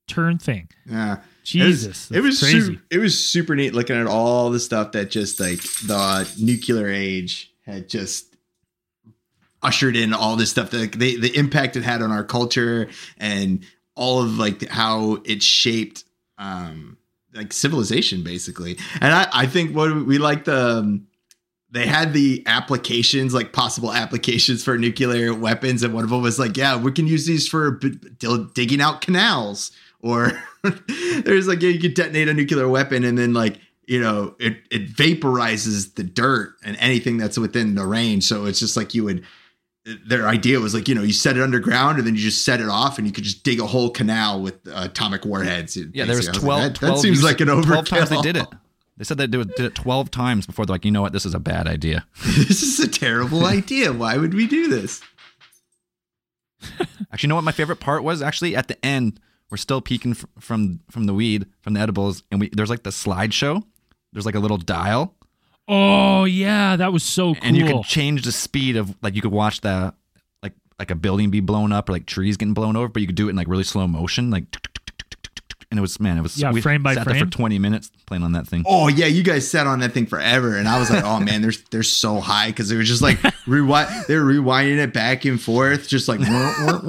turn thing. Yeah. Jesus. It was, it was crazy. Super, it was super neat looking at all the stuff that just like the nuclear age had just ushered in all this stuff, that the, the impact it had on our culture and all of like how it shaped um, like civilization basically. And I, I think what we like the, um, they had the applications, like possible applications for nuclear weapons. And one of them was like, yeah, we can use these for b- d- digging out canals. Or there's like, yeah, you could detonate a nuclear weapon and then like, you know, it, it vaporizes the dirt and anything that's within the range. So it's just like you would, their idea was like, you know, you set it underground and then you just set it off and you could just dig a whole canal with uh, atomic warheads. Yeah, there was was twelve. Like, that, twelve that seems like an overkill. twelve times they did it. They said they did it twelve times before they're like, you know what, this is a bad idea. This is a terrible idea. Why would we do this? Actually, you know what my favorite part was? Actually, at the end, we're still peeking f- from from the weed, from the edibles, and we there's like the slideshow. There's like a little dial. Oh yeah, that was so cool. And you could change the speed of like you could watch the like like a building be blown up or like trees getting blown over, but you could do it in like really slow motion, like and it was man, it was yeah, we frame by sat frame there for twenty minutes playing on that thing. Oh yeah, you guys sat on that thing forever, and I was like, oh man, they're they're so high because they were just like rewind, they were rewinding it back and forth, just like, and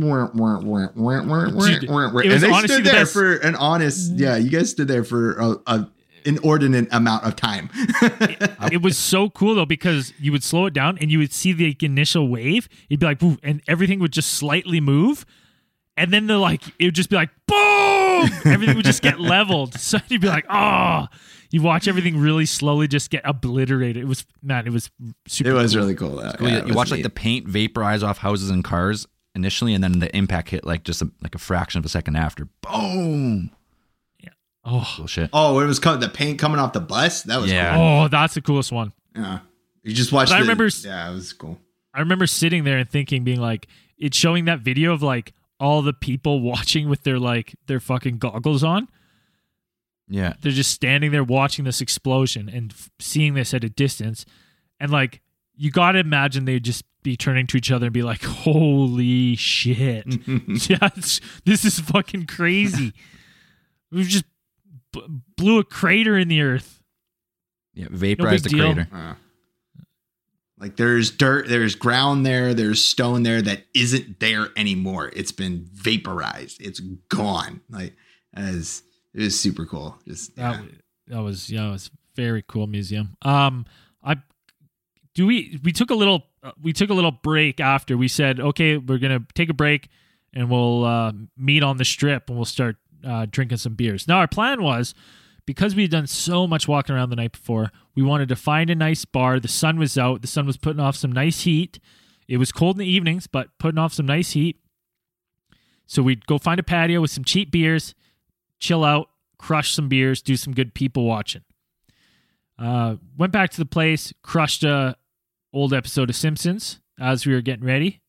they stood there for an honest, yeah, you guys stood there for a, a inordinate amount of time. It was so cool though because you would slow it down and you would see the initial wave. You'd be like, woof, and everything would just slightly move. And then the like, it would just be like, boom! Everything would just get leveled. So you'd be like, oh, you watch everything really slowly just get obliterated. It was, man, it was super It was cool. really cool. Though. Cool. Yeah, you you watch like the paint vaporize off houses and cars initially, and then the impact hit like just a, like a fraction of a second after. Boom! Yeah. Oh, Cool shit. Oh, it was coming, the paint coming off the bus. That was Yeah. cool. oh, that's the coolest one. Yeah. You just watched. But I the, remember- Yeah, it was cool. I remember sitting there and thinking, being like, it's showing that video of like all the people watching with their like their fucking goggles on. Yeah. They're just standing there watching this explosion and f- seeing this at a distance. And like, you got to imagine they'd just be turning to each other and be like, holy shit. Yeah, it's- this is fucking crazy. We just b- blew a crater in the earth. Yeah. Vaporize the big deal. crater. Uh, like there's dirt, there's ground there, there's stone there that isn't there anymore. It's been vaporized. It's gone. Like as it was super cool. Just That, yeah. wa- that was yeah, it was very cool museum. Um, I do we we took a little uh, we took a little break after we said okay we're gonna take a break and we'll uh, meet on the strip and we'll start uh, drinking some beers. Now our plan was because we had done so much walking around the night before, we wanted to find a nice bar. The sun was out. The sun was putting off some nice heat. It was cold in the evenings, but putting off some nice heat. So we'd go find a patio with some cheap beers, chill out, crush some beers, do some good people watching. Uh, went back to the place, crushed a old episode of Simpsons as we were getting ready.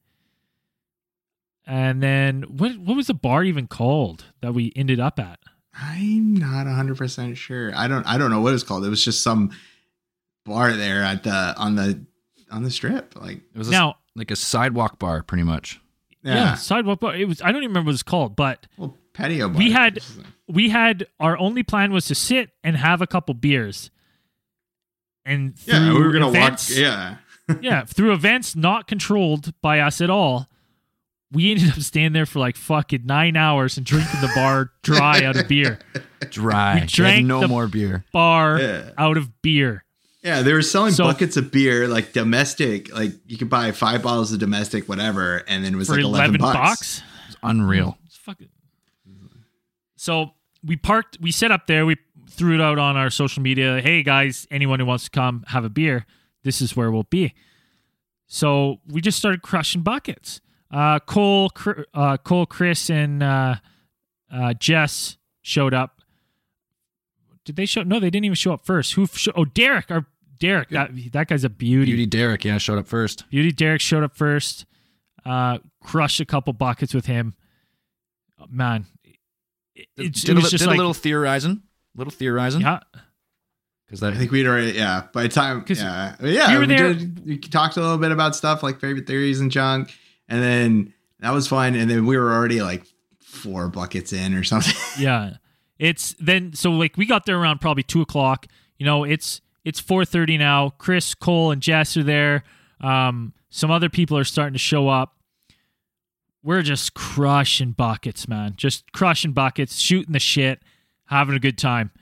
And then what what was the bar even called that we ended up at? I'm not one hundred percent sure. I don't I don't know what it's called. It was just some bar there at the on the on the strip. Like It was a, Now, like a sidewalk bar, pretty much. yeah, yeah. sidewalk bar. It was I don't even remember what it's called, but Well, patio bar. we had we had our only plan was to sit and have a couple beers. And Yeah, we through were gonna events, walk yeah. yeah, through events not controlled by us at all, we ended up staying there for like fucking nine hours and drinking the bar dry out of beer. Dry. We They had drank no the- more beer. Bar Yeah. out of beer. Yeah, they were selling So- buckets of beer, like domestic. Like you could buy five bottles of domestic, whatever, and then it was For like eleven, eleven bucks. bucks. It's unreal. It's fucking. So we parked. We set up there. We threw it out on our social media. Hey guys, anyone who wants to come have a beer, this is where we'll be. So we just started crushing buckets. Uh, Cole, Cr- uh, Cole, Chris, and uh, uh, Jess showed up. Did they show? No, they didn't even show up first. Who? Show- oh, Derek. Our Derek. That that guy's a beauty. Beauty Derek, yeah, showed up first. Beauty Derek showed up first. Uh, crushed a couple buckets with him. Oh, man, it, Did, it's, did it a, was li- just did like a little theorizing. Little theorizing. yeah. Because I that think we'd already, yeah. By the time, 'Cause yeah, yeah, we were we, there- did, we talked a little bit about stuff like favorite theories and junk, and then that was fun. And then we were already like four buckets in or something. Yeah. It's then, so like we got there around probably two o'clock. You know, it's it's four thirty now. Chris, Cole, and Jess are there. Um, some other people are starting to show up. We're just crushing buckets, man. Just crushing buckets, shooting the shit, having a good time.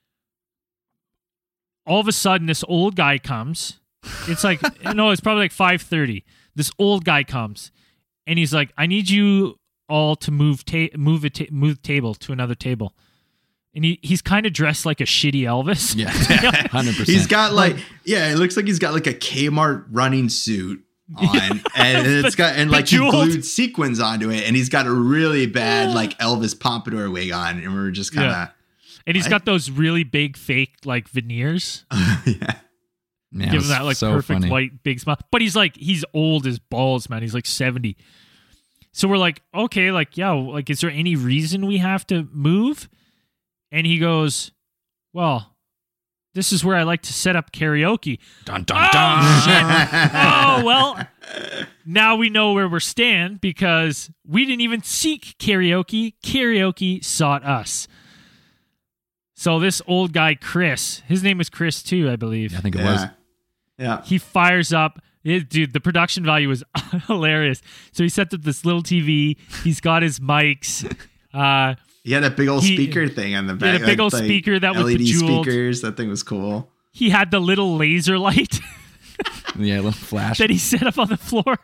All of a sudden, this old guy comes. It's like, no, it's probably like five thirty. This old guy comes, and he's like, I need you all to move ta- move a ta- move the table to another table. And he, he's kind of dressed like a shitty Elvis. Yeah, one hundred percent. He's got like, yeah, it looks like he's got like a Kmart running suit on, and it's got, and like he glued sequins onto it, and he's got a really bad like Elvis pompadour wig on, and we're just kind of. Yeah. And he's got those really big fake like veneers. Yeah. Man, Give him that like so perfect funny. white big smile. But he's like, he's old as balls, man. He's like seventy. So we're like, okay, like, yeah, like, is there any reason we have to move? And he goes, well, this is where I like to set up karaoke. Dun, dun, Oh, dun. shit. Oh, well, now we know where we're staying because we didn't even seek karaoke. Karaoke sought us. So this old guy, Chris, his name was Chris too, I believe. I think it Yeah. was. Yeah. He fires up. It, dude, the production value was hilarious. So he set up this little T V. He's got his mics. Uh, He had a big old He- speaker thing on the he back. had a big old speaker that was L E D bejeweled. speakers. That thing was cool. he had the little laser light Yeah, a little flash. that he set up on the floor.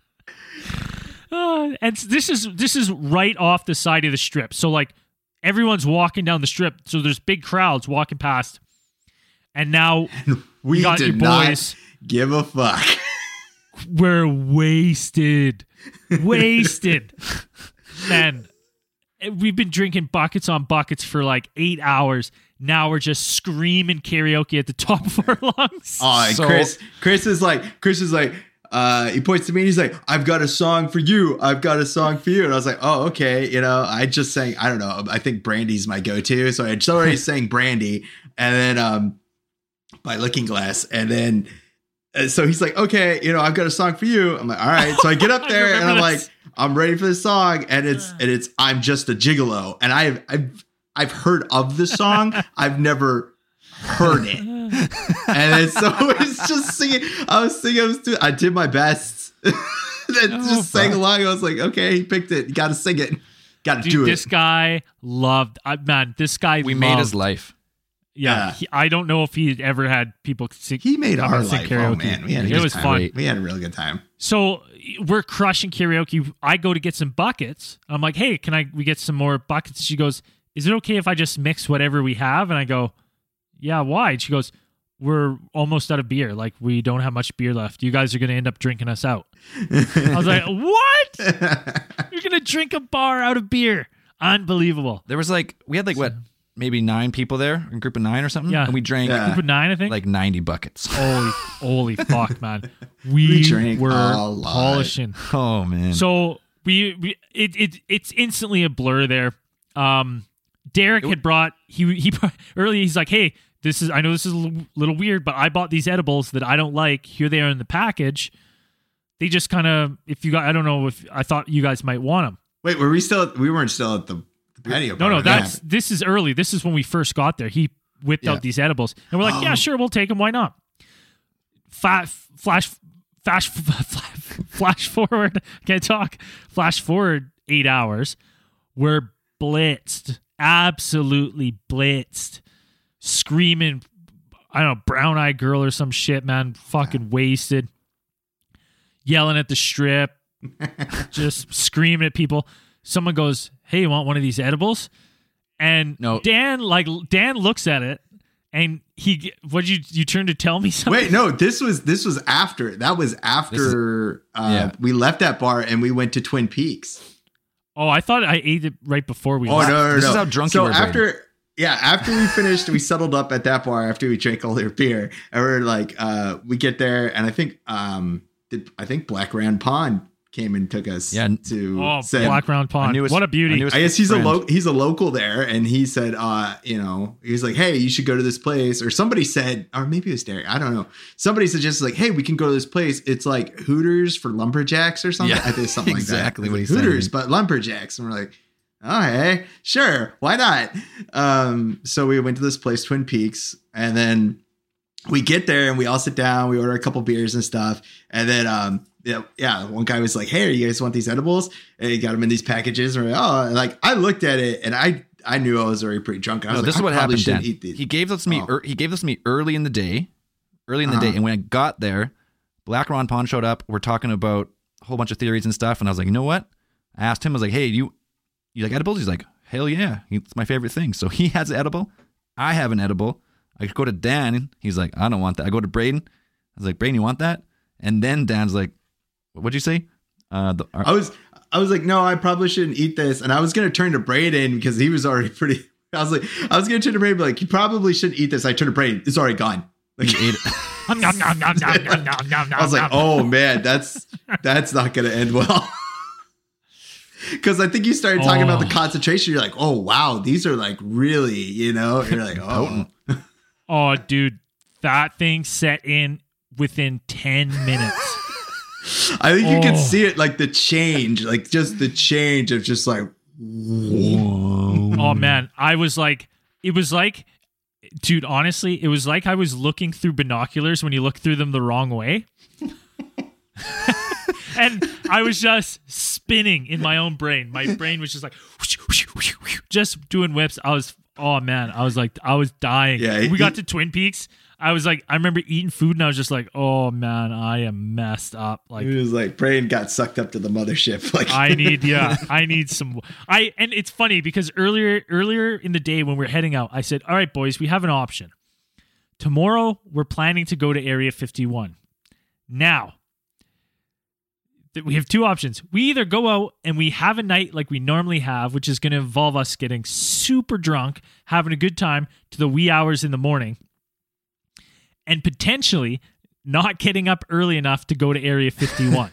Uh, and this is this is right off the side of the strip. So like everyone's walking down the strip. So there's big crowds walking past. And now We you got did your not boys. give a fuck. We're wasted. Wasted. Man, we've been drinking buckets on buckets for like eight hours. Now we're just screaming karaoke at the top of our lungs. Oh, and So- Chris, Chris is like, Chris is like, uh, he points to me and he's like, I've got a song for you. I've got a song for you. And I was like, oh, okay. You know, I just sang, I don't know. I think Brandy's my go-to. So I just already sang Brandy and then, um, by Looking Glass. And then, uh, so he's like, okay, you know, I've got a song for you. I'm like, all right. So I get up I there and I'm remember like, this. I'm ready for the song. And it's, and it's, I'm Just a Gigolo. And I've, I've, I've heard of the song. I've never heard it. And it's, so it's just singing. I was singing. I, was doing, I did my best. Then Oh, just sang fuck. along. I was like, okay, he picked it. You got to sing it. Got to Dude, do this it. guy loved, uh, man, this guy we loved, made his life. Yeah, Yeah. he, I don't know if he'd ever had people sing. He made come our and sing life. Oh karaoke. man, we had a It good was time. fun. We had a really good time. So we're crushing karaoke. I go to get some buckets. I'm like, hey, can I we get some more buckets? She goes, is it okay if I just mix whatever we have? And I go, yeah, why? And she goes, we're almost out of beer. Like, we don't have much beer left. You guys are going to end up drinking us out. I was like, what? You're going to drink a bar out of beer? Unbelievable. There was like, we had like, what, maybe nine people there, a group of nine or something? Yeah. And we drank Yeah. Group of nine, I think. like ninety buckets. holy, holy fuck, man. We, We drank were a lot. polishing. Oh, man. So we, we it, it it's instantly a blur there. Um, Derek had brought he he brought, earlier. He's like, hey, this is I know this is a little, little weird, but I bought these edibles that I don't like. Here they are in the package. They just kind of if you got I don't know if I thought you guys might want them. Wait, were we still? We weren't still at the, the patio. No, bar, no, right? that's this is early. This is when we first got there. He whipped Yeah. out these edibles, and we're like, Oh. yeah, sure, we'll take them. Why not? Fa- flash, flash, flash forward. Can't talk. Flash forward eight hours. We're blitzed, absolutely blitzed, screaming. I don't know, brown eyed girl or some shit, man. Fucking wasted, yelling at the strip, just screaming at people. Someone goes, hey, you want one of these edibles? And No. Dan, like, Dan looks at it and he, what did you, you turn to tell me something? Wait, no, this was this was after. That was after uh, yeah. we left that bar and we went to Twin Peaks. Oh, I thought I ate it right before we Oh left. no, no, This no. is how drunk so you were, Brady. after, yeah, after we finished, we settled up at that bar after we drank all their beer, and we're like, uh, we get there, and I think, um, did I think Black Round Pond came and took us Yeah. to Oh, say, Black Round Pond. newest- What a our beauty. newest- I guess he's friend. a lo- he's a local there, and he said, uh, you know, he's like, hey, you should go to this place, or somebody said, or maybe it was Derek, I don't know. Somebody suggested like, hey, we can go to this place. It's like Hooters for lumberjacks or something. Yeah, I think something like exactly that. what he Like, said to Hooters, me. but lumberjacks, and we're like, Oh, hey, sure. Why not? Um, so we went to this place, Twin Peaks, and then we get there and we all sit down. We order a couple beers and stuff. And then, um, yeah, yeah, one guy was like, hey, you guys want these edibles? And he got them in these packages. And we're like, oh, and like I looked at it and I, I knew I was already pretty drunk. I was No, like, this is I what probably happened, Dan. shouldn't eat these. He gave this to me. Oh. er- he gave this to me early in the day, early in the Uh-huh. day. And when I got there, Black Ron Pond showed up. We're talking about a whole bunch of theories and stuff. And I was like, you know what? I asked him. I was like, hey, you, you like edibles? He's like, hell yeah, it's my favorite thing. So he has an edible. I have an edible. I go to Dan. He's like, I don't want that. I go to Braden. I was like, Braden, you want that? And then Dan's like, what'd you say? Uh, the, our, I was, I was like, no, I probably shouldn't eat this. And I was going to turn to Braden because he was already pretty, I was like, I was going to turn to Braden, but like, you probably shouldn't eat this. I turned to Braden. It's already gone. Like, he ate it. Nom, nom, nom, nom, nom, nom, nom, nom, I was like, nom. oh man, that's, that's not going to end well. Because I think you started talking about the Oh. concentration. You're like, oh, wow, these are like really, you know, you're like, oh, Oh, dude, that thing set in within ten minutes. I think you can Oh. see it like the change, like just the change of just like, Oh man, I was like, it was like, dude, honestly, it was like I was looking through binoculars when you look through them the wrong way. And I was just spinning in my own brain. My brain was just like, just doing whips. I was, oh man, I was like, I was dying. Yeah, When we he- got to Twin Peaks. I was like, I remember eating food and I was just like, oh man, I am messed up. Like, it was like brain got sucked up to the mothership. Like, I need, yeah, I need some. I and it's funny because earlier, earlier in the day when we we're heading out, I said, "All right, boys, we have an option. Tomorrow we're planning to go to Area fifty-one. Now, th- we have two options. We either go out and we have a night like we normally have, which is going to involve us getting super drunk, having a good time to the wee hours in the morning, and potentially not getting up early enough to go to Area fifty-one."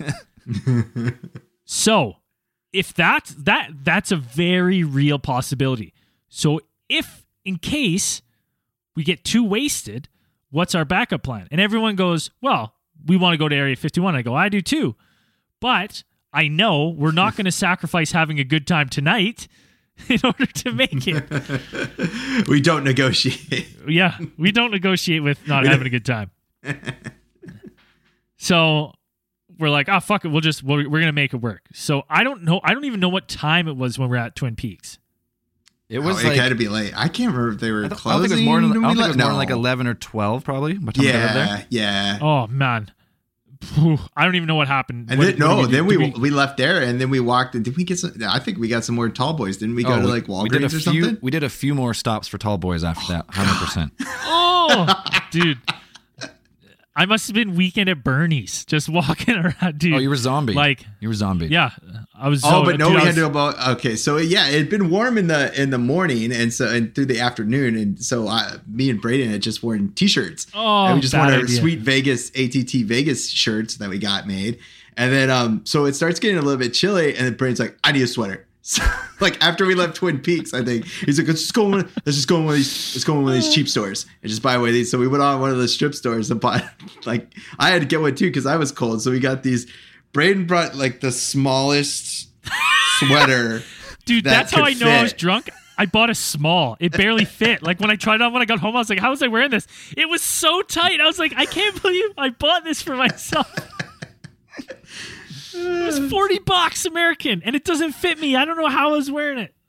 So, if that's that that's a very real possibility. So, if in case we get too wasted, what's our backup plan? And everyone goes, "Well, we want to go to Area fifty-one." I go, "I do too." But I know we're not going to sacrifice having a good time tonight in order to make it. we don't negotiate. Yeah, we don't negotiate with not having a good time. So we're like, oh, fuck it. We'll just, we're, we're going to make it work. So I don't know. I don't even know what time it was when we we're at Twin Peaks. It Oh, was it like, had to be late. I can't remember if they were I don't, I closing. don't think it was more than, I when don't we think it was left. more than like No. eleven or twelve probably. By the time we got over there. Yeah, yeah. Oh, man. Phew, I don't even know what happened. And What- then, what no, did we then do? we, Did we left there, and then we walked. And did we get some? I think we got some more tall boys. Didn't we go Oh, to like we did a Walgreens or few, something? We did a few more stops for tall boys after that. one hundred percent. Oh, dude. I must have been weekend at Bernie's just walking around, dude. Oh, you were zombie. Like, you were zombie. yeah, I was. Oh, so, but no, dude, we I had was- to go about. Okay, so yeah, it had been warm in the in the morning, and so and through the afternoon, and so I, me and Braden had just worn t-shirts. Oh, and we just bad worn our idea. sweet Vegas A T T Vegas shirts that we got made, and then um, so it starts getting a little bit chilly, and then Braden's like, "I need a sweater." So, like after we left Twin Peaks, I think he's like, "Let's just go. In, let's just go in one of these. Let's go in one of these cheap stores and just buy one of these." So we went on one of the strip stores and bought. Like I had to get one too because I was cold. So we got these. Braden brought like the smallest sweater. Dude, that that's how I could know I was fit. drunk. I bought a small. It barely fit. Like when I tried it on when I got home, I was like, how was I wearing this? It was so tight. I was like, I can't believe I bought this for myself. It was forty bucks American and it doesn't fit me. I don't know how I was wearing it.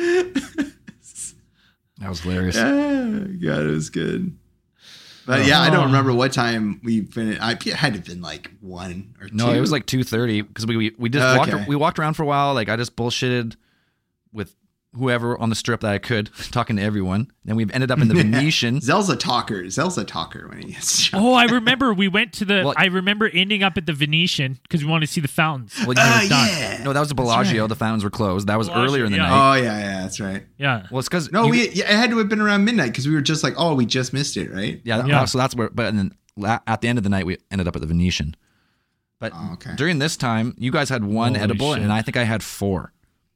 That was hilarious. Yeah, God, it was good. But yeah, I don't remember what time we finished. I it had to have been like one or two. No, it was like two thirty because we, we we just Okay. walked we walked around for a while. Like I just bullshitted with whoever on the strip that I could, talking to everyone. Then we ended up in the Venetian. Zell's a talker. Zell's a talker when he gets drunk. Oh, I remember we went to the, Well- I remember ending up at the Venetian because we wanted to see the fountains. Well, Ah, you know, done. yeah. no, that was the Bellagio. right. The fountains were closed. That was Bellagio, earlier in the yeah. night. Oh yeah, yeah, that's right. Yeah. Well, it's because No, we yeah, it had to have been around midnight because we were just like, oh, we just missed it, right? yeah, that- Yeah. So that's where. But and then la- at the end of the night, we ended up at the Venetian. But Oh, okay. during this time, you guys had one Holy edible, shit. and I think I had four.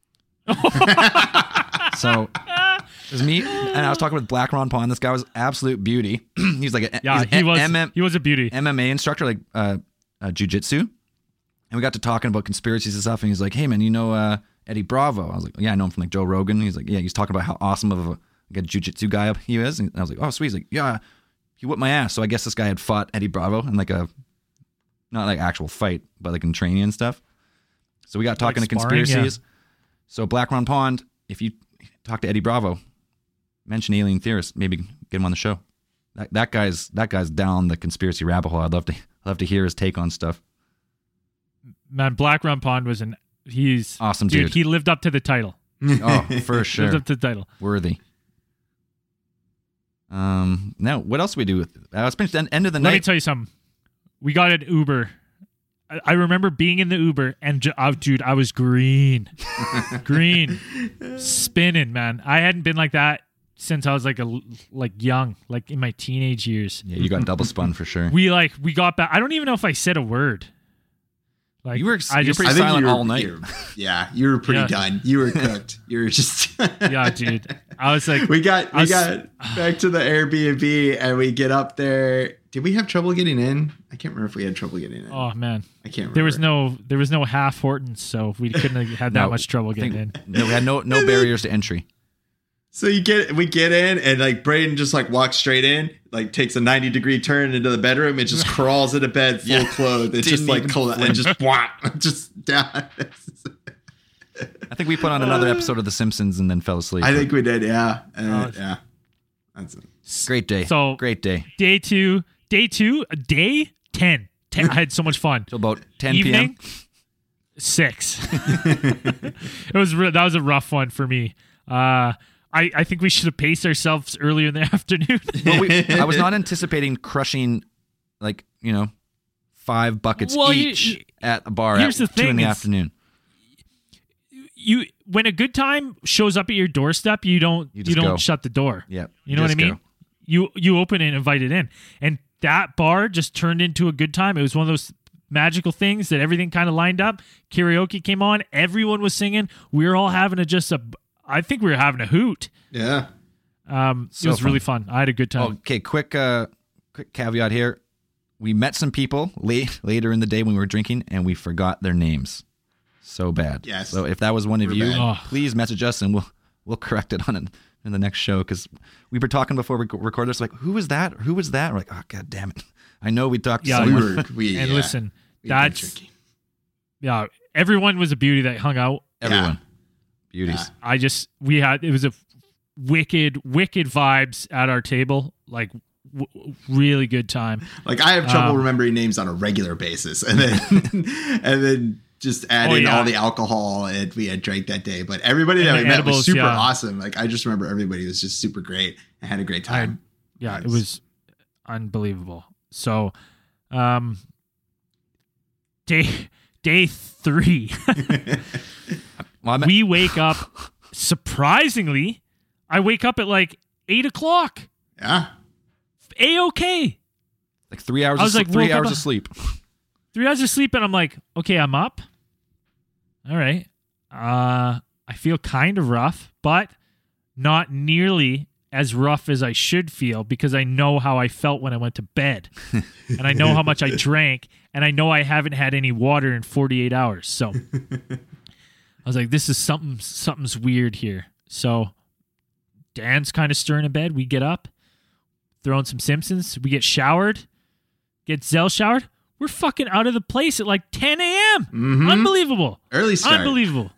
So it was me, and I was talking with Black Ron Pond. This guy was absolute beauty. He's like a, Yeah, he's he a- was, M M he was a beauty. M M A instructor, like uh, uh, jujitsu, and we got to talking about conspiracies and stuff. And he's like, "Hey, man, you know uh, Eddie Bravo. I was like, yeah, I know him from like Joe Rogan. He's like, yeah, he's talking about how awesome of a, like a jiu-jitsu guy he is. And I was like, oh, sweet. He's like, yeah, he whipped my ass. So I guess this guy had fought Eddie Bravo in like a, not like actual fight, but like in training and stuff. So we got talking Like to sparring, conspiracies. So Black Ron Pond, if you talk to Eddie Bravo, mention Alien Theorists, maybe get him on the show. That that guy's that guy's down the conspiracy rabbit hole. I'd love to I'd love to hear his take on stuff. Man, Black Rum Pond was an he's Awesome dude. He lived up to the title. Oh, for sure. Lived up to the title. Worthy. Um. Now, what else do we do with? Uh, it's been the end of the Let me night. tell you something. We got an Uber. I, I remember being in the Uber and ju- oh, dude, I was green, green, spinning, man. I hadn't been like that since I was like a like young, like in my teenage years. Yeah, you got double spun for sure. We like we got back. I don't even know if I said a word. Like You were- I you were just pretty I think silent you were, all night. you were- yeah, you were pretty Yeah. done. You were cooked. You were just. yeah, dude. I was like, We got I we was- got back to the Airbnb and we get up there. Did we have trouble getting in? I can't remember if we had trouble getting in. oh man, I can't remember. there was no there was no half Hortons, so we couldn't have had that No, much trouble I getting think- in. No, we had no no barriers to entry. So you get we get in and like Braden just like walks straight in, like takes a ninety degree turn into the bedroom and just crawls into bed full Yeah. clothed. It's Didn't just like even cold and just whap, just down. I think we put on another episode of The Simpsons and then fell asleep. I think we did, yeah. Uh, Oh, yeah. That's it. great day. So- great day. Day two, day two, day ten. ten I had so much fun. Till about ten Evening, p.m. six. it was re- that was a rough one for me. Uh, I I think we should have paced ourselves earlier in the afternoon. Well, we, I was not anticipating crushing, like, you know, five buckets Well, you- each you- at a bar here's at the two in thing the is- afternoon. you when a good time shows up at your doorstep, you don't You you, just don't go. shut the door. Yeah, You know what I just mean? go. You you open it and invite it in. And that bar just turned into a good time. It was one of those magical things that everything kind of lined up. Karaoke came on, everyone was singing. We were all having a just a I think we were having a hoot. Yeah. Um So it was fun. really fun. I had a good time. Okay, quick uh, quick caveat here. We met some people late, later in the day when we were drinking, and we forgot their names. So bad. Yes. So if that was one of We're you, bad. Oh. please message us and we'll we'll correct it on it in the next show, because we were talking before we recorded this, like, who was that? Who was that? We're like, oh, god damn it. I know we talked to Yeah, We someone. were we and yeah, listen, we've been that's drinking. yeah, everyone was a beauty that hung out. Everyone. Beauties. Yeah. I just we had it was a wicked wicked vibes at our table, like w- really good time. Like I have trouble Um, remembering names on a regular basis, and then and then just add Oh, in yeah. all the alcohol and we had drank that day. But everybody And that the we met edibles, was super yeah. awesome. Like I just remember everybody was just super great and had a great time. Yeah, it Nice. was unbelievable. So, um, day day three, Well, I met- we wake up. Surprisingly, I wake up at like eight o'clock. Yeah. A okay. like three hours I of was sleep, like, three woke up hours a- of sleep. Three hours of sleep, and I'm like, okay, I'm up. All right. Uh, I feel kind of rough, but not nearly as rough as I should feel, because I know how I felt when I went to bed, and I know how much I drank, and I know I haven't had any water in forty-eight hours. So I was like, this is something, something's weird here. So Dan's kind of stirring in bed. We get up, throw in some Simpsons. We get showered, get Zell showered. We're fucking out of the place at like ten a.m. Mhm. Unbelievable. Early start. Unbelievable.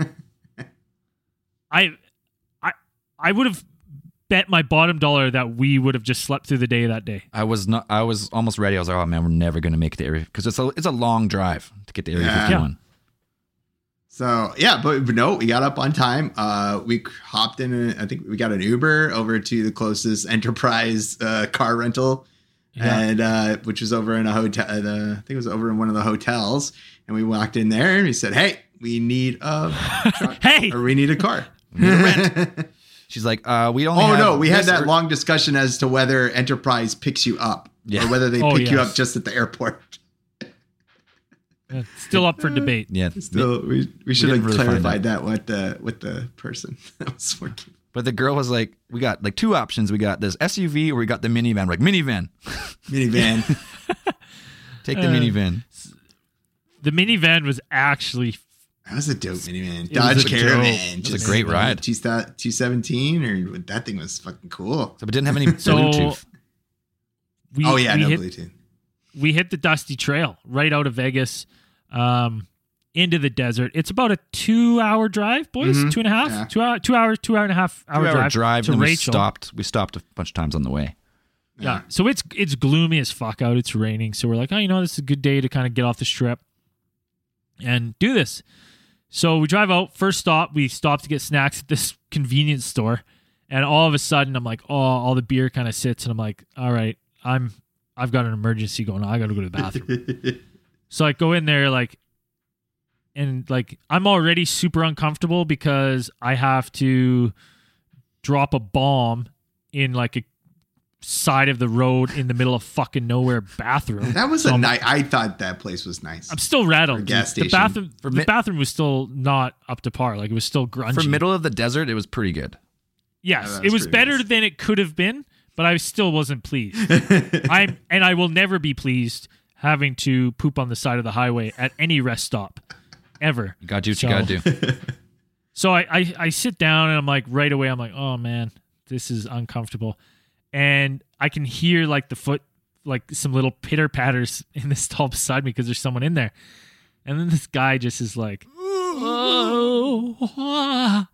I I I would have bet my bottom dollar that we would have just slept through the day that day. I was not. I was almost ready. I was like, "Oh man, we're never going to make it to Area," because it's a it's a long drive to get to Area Yeah. fifty-one. So yeah, but but no, we got up on time. Uh, we hopped in. A, I think we got an Uber over to the closest Enterprise uh, car rental, Yeah. and uh, which was over in a hotel. Uh, the, I think it was over in one of the hotels. And we walked in there and we said, "Hey, we need a truck, Hey! or we need a car." We need a rent. She's like, uh, "We only." Oh have no, we had this that or- long discussion as to whether Enterprise picks you up Yeah. or whether they Oh, pick you yes. up just at the airport. Yeah, still up for debate. Yeah, Still, we, we should didn't have really find clarified that with the with the person that was working. but the girl was like, "We got like two options. We got this S U V or we got the minivan." We're like, minivan. Minivan. Take the Uh, minivan. The minivan was actually That was a dope minivan. It Dodge was a Caravan. dope- It was a great ride. two seventeen or that thing was fucking cool. So it didn't have any So- Bluetooth. We, oh yeah, we no hit, Bluetooth. we hit the Dusty Trail right out of Vegas, um, into the desert. It's about a two-hour drive, boys. Mhm. Two and a half, Yeah. two hour, two hour, two hour and a half hour, Two-hour drive, drive, to and then we Rachel. stopped. We stopped a bunch of times on the way. Yeah. So it's it's gloomy as fuck out. It's raining. So we're like, oh, you know, this is a good day to kind of get off the strip and do this. So we drive out. First stop, we stop to get snacks at this convenience store, and all of a sudden, I'm like, oh, all the beer kind of sits, and I'm like, all right, I'm I've got an emergency going on. I got to go to the bathroom. So I go in there, like, and like I'm already super uncomfortable because I have to drop a bomb in like a side of the road in the middle of fucking nowhere bathroom. That was So a I'm- night. I thought that place was nice. I'm still rattled. For a gas dude. The station. bathroom, For the mi- bathroom was still not up to par. Like it was still grungy. For middle of the desert, it was pretty good. Yes, Oh, it that's was pretty better nice. than it could have been, but I still wasn't pleased. I'm and I will never be pleased having to poop on the side of the highway at any rest stop ever. You gotta do what So- you gotta do. So I, I I sit down and I'm like right away I'm like, oh man, this is uncomfortable, and I can hear like the foot like some little pitter patters in the stall beside me because there's someone in there, and then this guy just is like, oh, ah,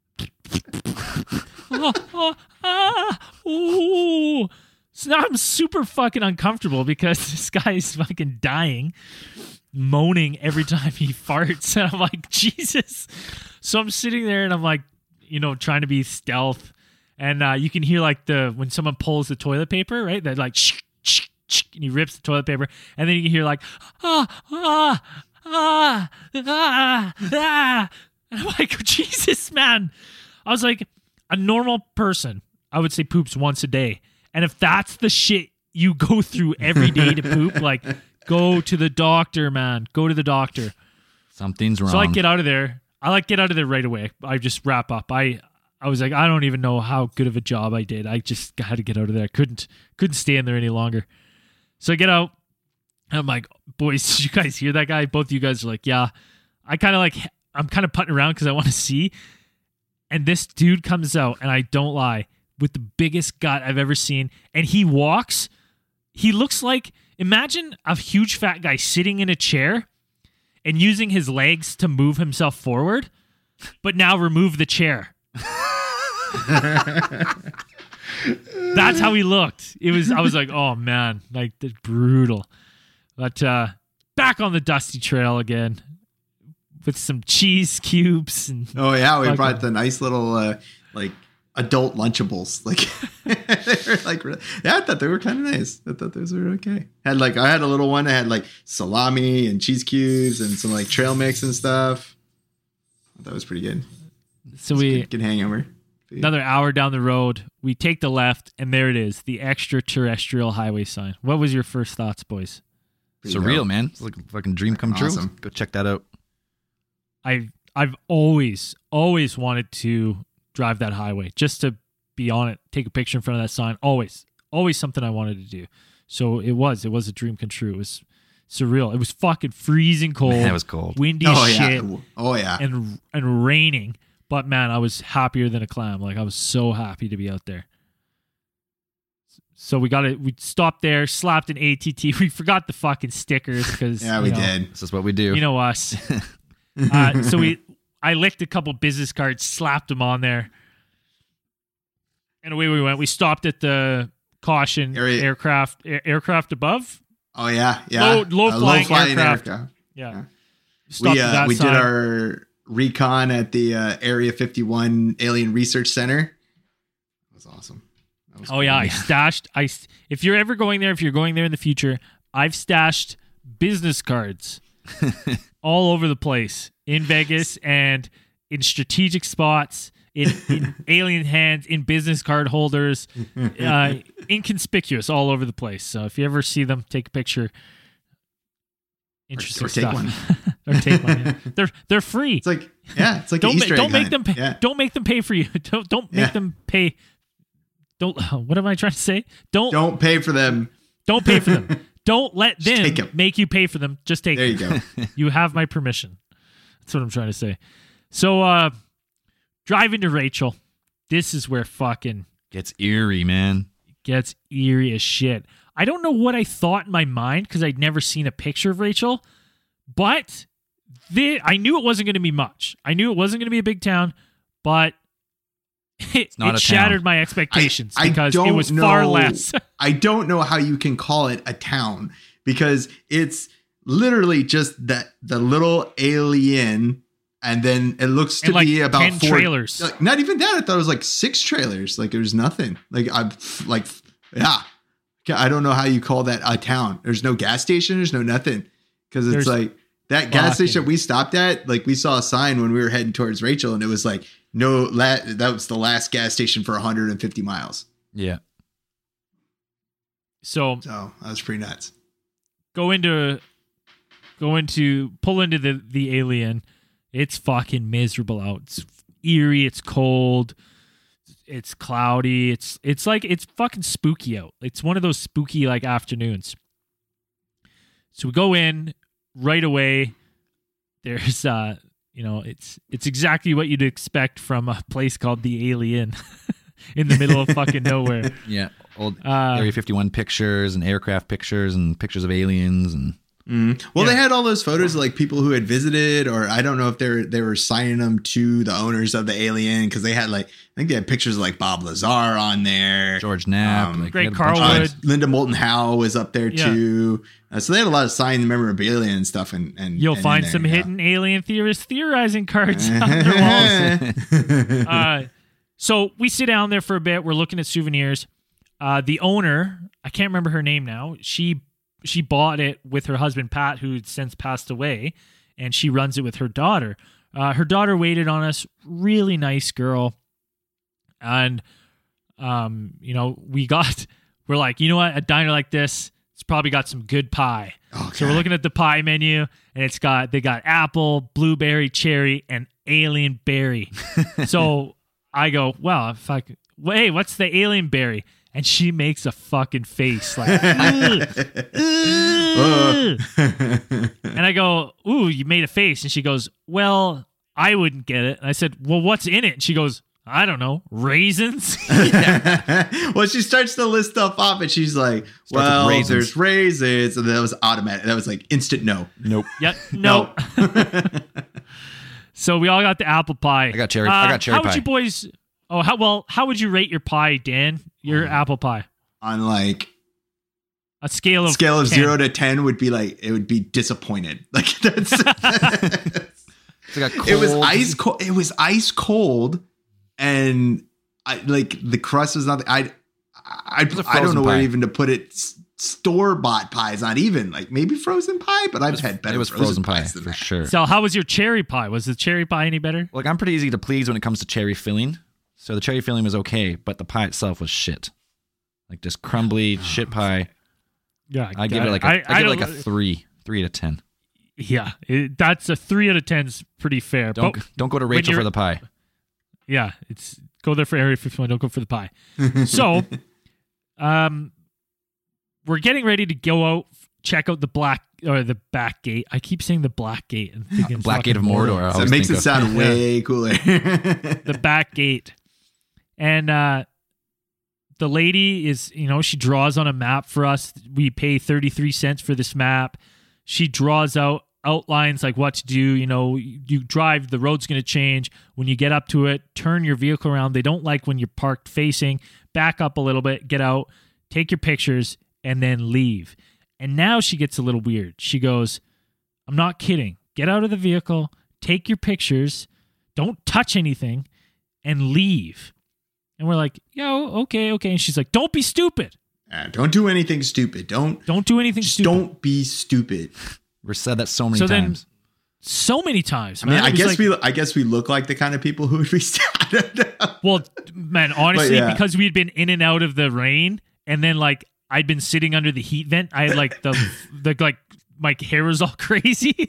oh, oh, ah, ooh. So now I'm super fucking uncomfortable because this guy is fucking dying, moaning every time he farts. And I'm like, Jesus. So I'm sitting there and I'm like, you know, trying to be stealth. And uh, you can hear like the, when someone pulls the toilet paper, right? That like, shh, shh, shh, and he rips the toilet paper. And then you can hear like, ah, ah, ah, ah, ah. And I'm like, Jesus, man. I was like, a normal person, I would say poops once a day. And if that's the shit you go through every day to poop, like, go to the doctor, man. Go to the doctor. Something's wrong. So I get out of there. I like get out of there right away. I just wrap up. I I was like, I don't even know how good of a job I did. I just had to get out of there. I couldn't couldn't stay in there any longer. So I get out. And I'm like, boys, did you guys hear that guy? Both of you guys are like, yeah. I kind of like, I'm kind of putting around because I want to see. And this dude comes out, and I don't lie, with the biggest gut I've ever seen. And he walks. He looks like, imagine a huge fat guy sitting in a chair and using his legs to move himself forward, but now remove the chair. That's how he looked. It was, I was like, oh man, like that's brutal. But uh, back on the Dusty Trail again with some cheese cubes and Oh yeah, we Fucking- brought the nice little uh, like adult Lunchables. Like they were like, really- yeah, I thought they were kind of nice. I thought those were okay. Had like I had a little one that had like salami and cheese cubes and some like trail mix and stuff. That was pretty good. so It's we good, good hangover. another hour down the road, we take the left, and there it is, the extraterrestrial highway sign. What was your first thoughts, boys? Pretty Surreal, dope. man. It's like a fucking dream come true. Awesome. Go check that out. I I've always always wanted to drive that highway just to be on it, take a picture in front of that sign. Always, always something I wanted to do. So it was, it was a dream come true. It was surreal. It was fucking freezing cold. Man, it was cold. windy Oh as yeah. shit, Oh yeah. and and raining. But man, I was happier than a clam. Like I was so happy to be out there. So we got it. We stopped there, slapped an A T T. We forgot the fucking stickers because Yeah, we did. This is what we do. You know us. uh, so we, I licked a couple business cards, slapped them on there, and away we went. We stopped at the caution Area- aircraft, air, aircraft above. Oh yeah, yeah. Low- low Uh, flying aircraft. Yeah. Yeah, stopped We at uh, that we sign. did our recon at the uh, Area fifty-one Alien Research Center. That was awesome. That was Oh yeah, I stashed. I s- if you're ever going there, if you're going there in the future, I've stashed business cards all over the place in Vegas and in strategic spots, in, in alien hands, in business card holders, uh, inconspicuous all over the place. So if you ever see them, take a picture. Interesting or take stuff. one. or take one. Yeah. They're they're free. It's like yeah, it's like don't an ma- Easter don't egg make hunt. them pay, Yeah. don't make them pay for you. Don't don't make Yeah. them pay. Don't. What am I trying to say? Don't Don't pay for them. don't pay for them. Don't let Just them take 'em. make you pay for them. Just take There them. you go. You have my permission. That's what I'm trying to say. So, uh, driving to Rachel. This is where fucking Gets eerie, man. gets eerie as shit. I don't know what I thought in my mind because I'd never seen a picture of Rachel, but the, I knew it wasn't going to be much. I knew it wasn't going to be a big town, but it, not it a shattered town. my expectations I because it don't was far know- less. I don't know how you can call it a town because it's literally just that the little alien, and then it looks to And, like, be about ten four trailers. Like, not even that. I thought it was like six trailers. Like there's nothing. Like I'm like yeah. I don't know how you call that a town. There's no gas station. There's no nothing because it's There's like that gas fucking- station we stopped at. Like we saw a sign when we were heading towards Rachel, and it was like no. La- that was the last gas station for one hundred fifty miles. Yeah. So So that was pretty nuts. go into go into pull into the the alien. It's fucking miserable out. It's eerie. It's cold. It's cloudy. It's it's like it's fucking spooky out. It's one of those spooky like afternoons. So we go in right away. There's uh you know it's it's exactly what you'd expect from a place called the Alien in the middle of fucking nowhere. Yeah. Old Uh, Area fifty-one pictures and aircraft pictures and pictures of aliens and Mm. Well, Yeah. they had all those photos of like people who had visited, or I don't know if they were they were signing them to the owners of the alien because they had like I think they had pictures of like Bob Lazar on there. George Knapp. Um, like, Great they had a bunch of- Carl Uh, Wood. Linda Moulton Howe was up there Yeah. too, uh, so they had a lot of signed memorabilia and stuff. And, and You'll and in find there, some yeah. hidden alien theorists theorizing cards on their walls. Uh, so we sit down there for a bit. We're looking at souvenirs. Uh, the owner, I can't remember her name now. She she bought it with her husband Pat, who since passed away, and she runs it with her daughter. Uh, her daughter waited on us. Really nice girl, and um, you know we got. We're like, you know what? A diner like this, it's probably got some good pie. Oh, So we're God. looking at the pie menu, and it's got they got apple, blueberry, cherry, and alien berry. So I go, well, fuck, hey, what's the alien berry? And she makes a fucking face like, "Ugh, ugh." And I go, ooh, you made a face. And she goes, well, I wouldn't get it. And I said, well, what's in it? And she goes, I don't know, raisins. Well, she starts to list stuff off, and she's like, with "Well, raisins. there's raisins," and that was automatic. That was like instant no. Nope. Yep, no. So we all got the apple pie. I got cherry- I got cherry How would pie. you boys? Oh, how well? How would you rate your pie, Dan? Your Oh. apple pie? On like A scale of scale of ten. zero to ten would be like it would be disappointed. Like that's It's like a cold, it was ice cold. It was ice cold, and I like the crust was not. I I was a I don't frozen know where pie. even to put it. Store bought pie is not even like maybe frozen pie, but I've had better It was frozen pie pies than for that. sure. So how was your cherry pie? Was the cherry pie any better? Like, I'm pretty easy to please when it comes to cherry filling. So the cherry filling was okay, but the pie itself was shit. Like just crumbly shit pie. Yeah, I give it like a, I, I give it like a three, three to ten. Yeah, it, that's a three out of ten is pretty fair. Don't But don't go to when Rachel you're- for the pie. yeah, it's go there for Area fifty-one. Don't go for the pie. So, um, we're getting ready to go out, check out the black or the back gate. I keep saying the black gate and thinking Black Gate of fucking Mordor. I So it always makes think it of. sound Yeah. way cooler. The back gate, and uh, the lady is, you know, she draws on a map for us. We pay thirty-three cents for this map. She draws out outlines like what to do. You know, you, you drive, the road's going to change. When you get up to it, turn your vehicle around. They don't like when you're parked facing. Back up a little bit, get out, take your pictures, and then leave. And now she gets a little weird. She goes, I'm not kidding. Get out of the vehicle, take your pictures, don't touch anything, and leave. And we're like, yo, okay, okay. And she's like, don't be stupid. Uh, don't do anything stupid. Don't Don't do anything just stupid. don't be stupid. We've said that so many So then- times. So many times. I mean, man. I It was guess like- we I guess we look like the kind of people who would be. I don't know. Well, man, honestly, yeah. because we'd been in and out of the rain, and then like I'd been sitting under the heat vent, I had like the the like my hair was all crazy.